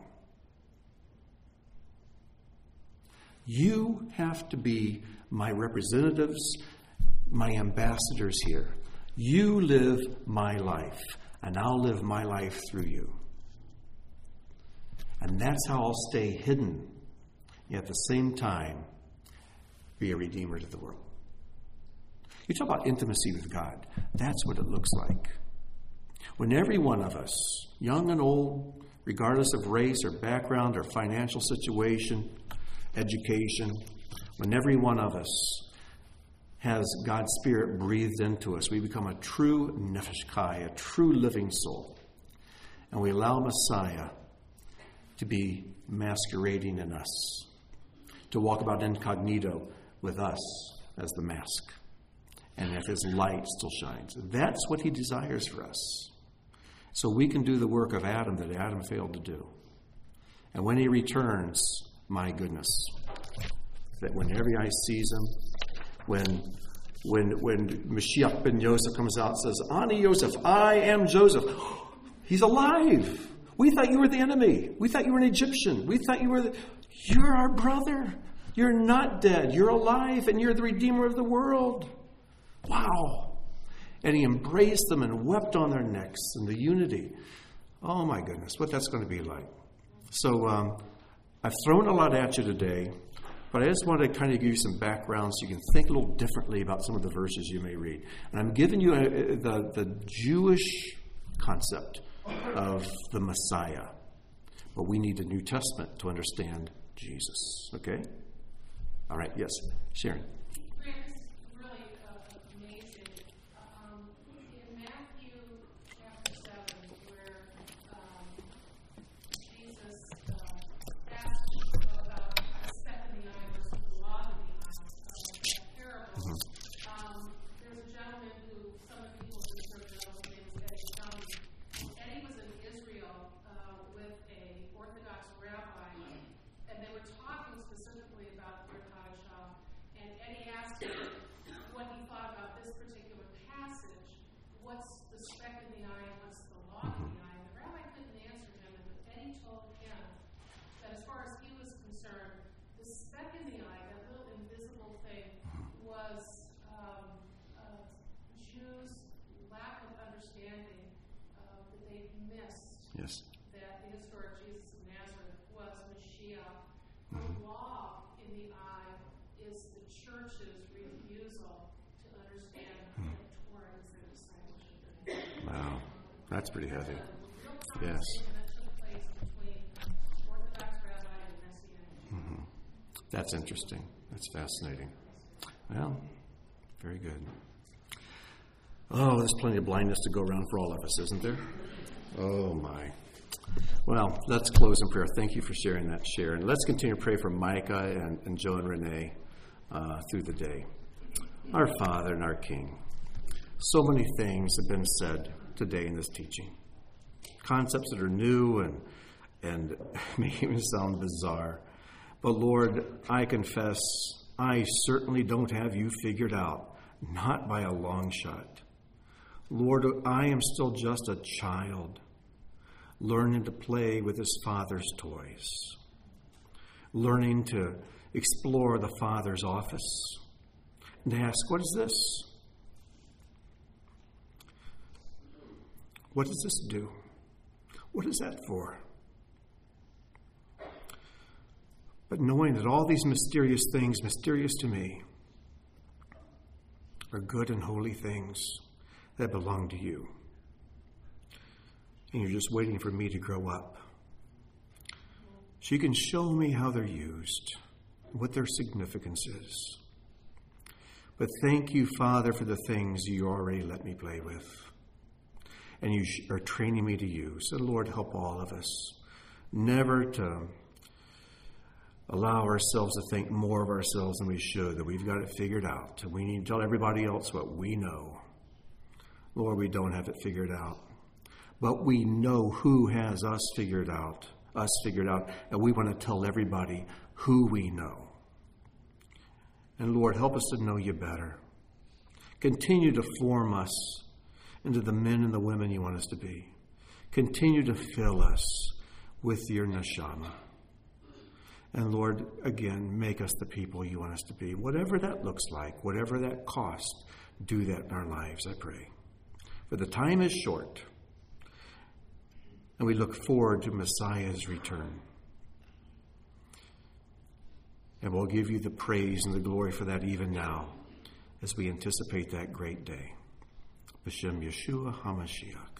You have to be my representatives, my ambassadors here. You live my life, and I'll live my life through you. And that's how I'll stay hidden, yet at the same time, be a redeemer to the world. You talk about intimacy with God. That's what it looks like. When every one of us, young and old, regardless of race or background or financial situation, education, when every one of us has God's Spirit breathed into us, we become a true nefesh kai, a true living soul. And we allow Messiah to be masquerading in us, to walk about incognito with us as the mask, and if his light still shines. That's what he desires for us. So we can do the work of Adam that Adam failed to do. And when he returns, my goodness, that when every eye sees him, when Mashiach ben Yosef comes out and says, Ani Yosef, I am Joseph. He's alive. We thought you were the enemy. We thought you were an Egyptian. We thought you're our brother. You're not dead. You're alive, and you're the Redeemer of the world. Wow. And he embraced them and wept on their necks in the unity. Oh my goodness, what that's going to be like. So I've thrown a lot at you today, but I just want to kind of give you some background so you can think a little differently about some of the verses you may read. And I'm giving you the Jewish concept of the Messiah. But we need the New Testament to understand Jesus. Okay? All right, yes, Sharon. Yes. That the historic Jesus of Nazareth was Mashiach. The law in the eye is the church's refusal to understand that Torah is their discipleship. Wow, that's pretty heavy. Yes. That took place between Orthodox rabbi and Messianic. Mm-hmm. That's interesting. That's fascinating. Well, very good. Oh, there's plenty of blindness to go around for all of us, isn't there? Oh, my. Well, let's close in prayer. Thank you for sharing that, Sharon. Let's continue to pray for Micah and Joe and Renee through the day. Our Father and our King, so many things have been said today in this teaching. Concepts that are new and may even sound bizarre. But, Lord, I confess I certainly don't have you figured out, not by a long shot. Lord, I am still just a child, learning to play with his father's toys, learning to explore the father's office, and to ask, what is this? What does this do? What is that for? But knowing that all these mysterious things, mysterious to me, are good and holy things that belong to you. And you're just waiting for me to grow up, so you can show me how they're used, what their significance is. But thank you, Father, for the things you already let me play with, and you are training me to use. So, Lord, help all of us never to allow ourselves to think more of ourselves than we should, that we've got it figured out, and we need to tell everybody else what we know. Lord, we don't have it figured out, but we know who has us figured out, and we want to tell everybody who we know. And Lord, help us to know you better. Continue to form us into the men and the women you want us to be. Continue to fill us with your neshama. And Lord, again, make us the people you want us to be. Whatever that looks like, whatever that costs, do that in our lives, I pray. For the time is short, and we look forward to Messiah's return. And we'll give you the praise and the glory for that even now, as we anticipate that great day. B'Shem Yeshua HaMashiach.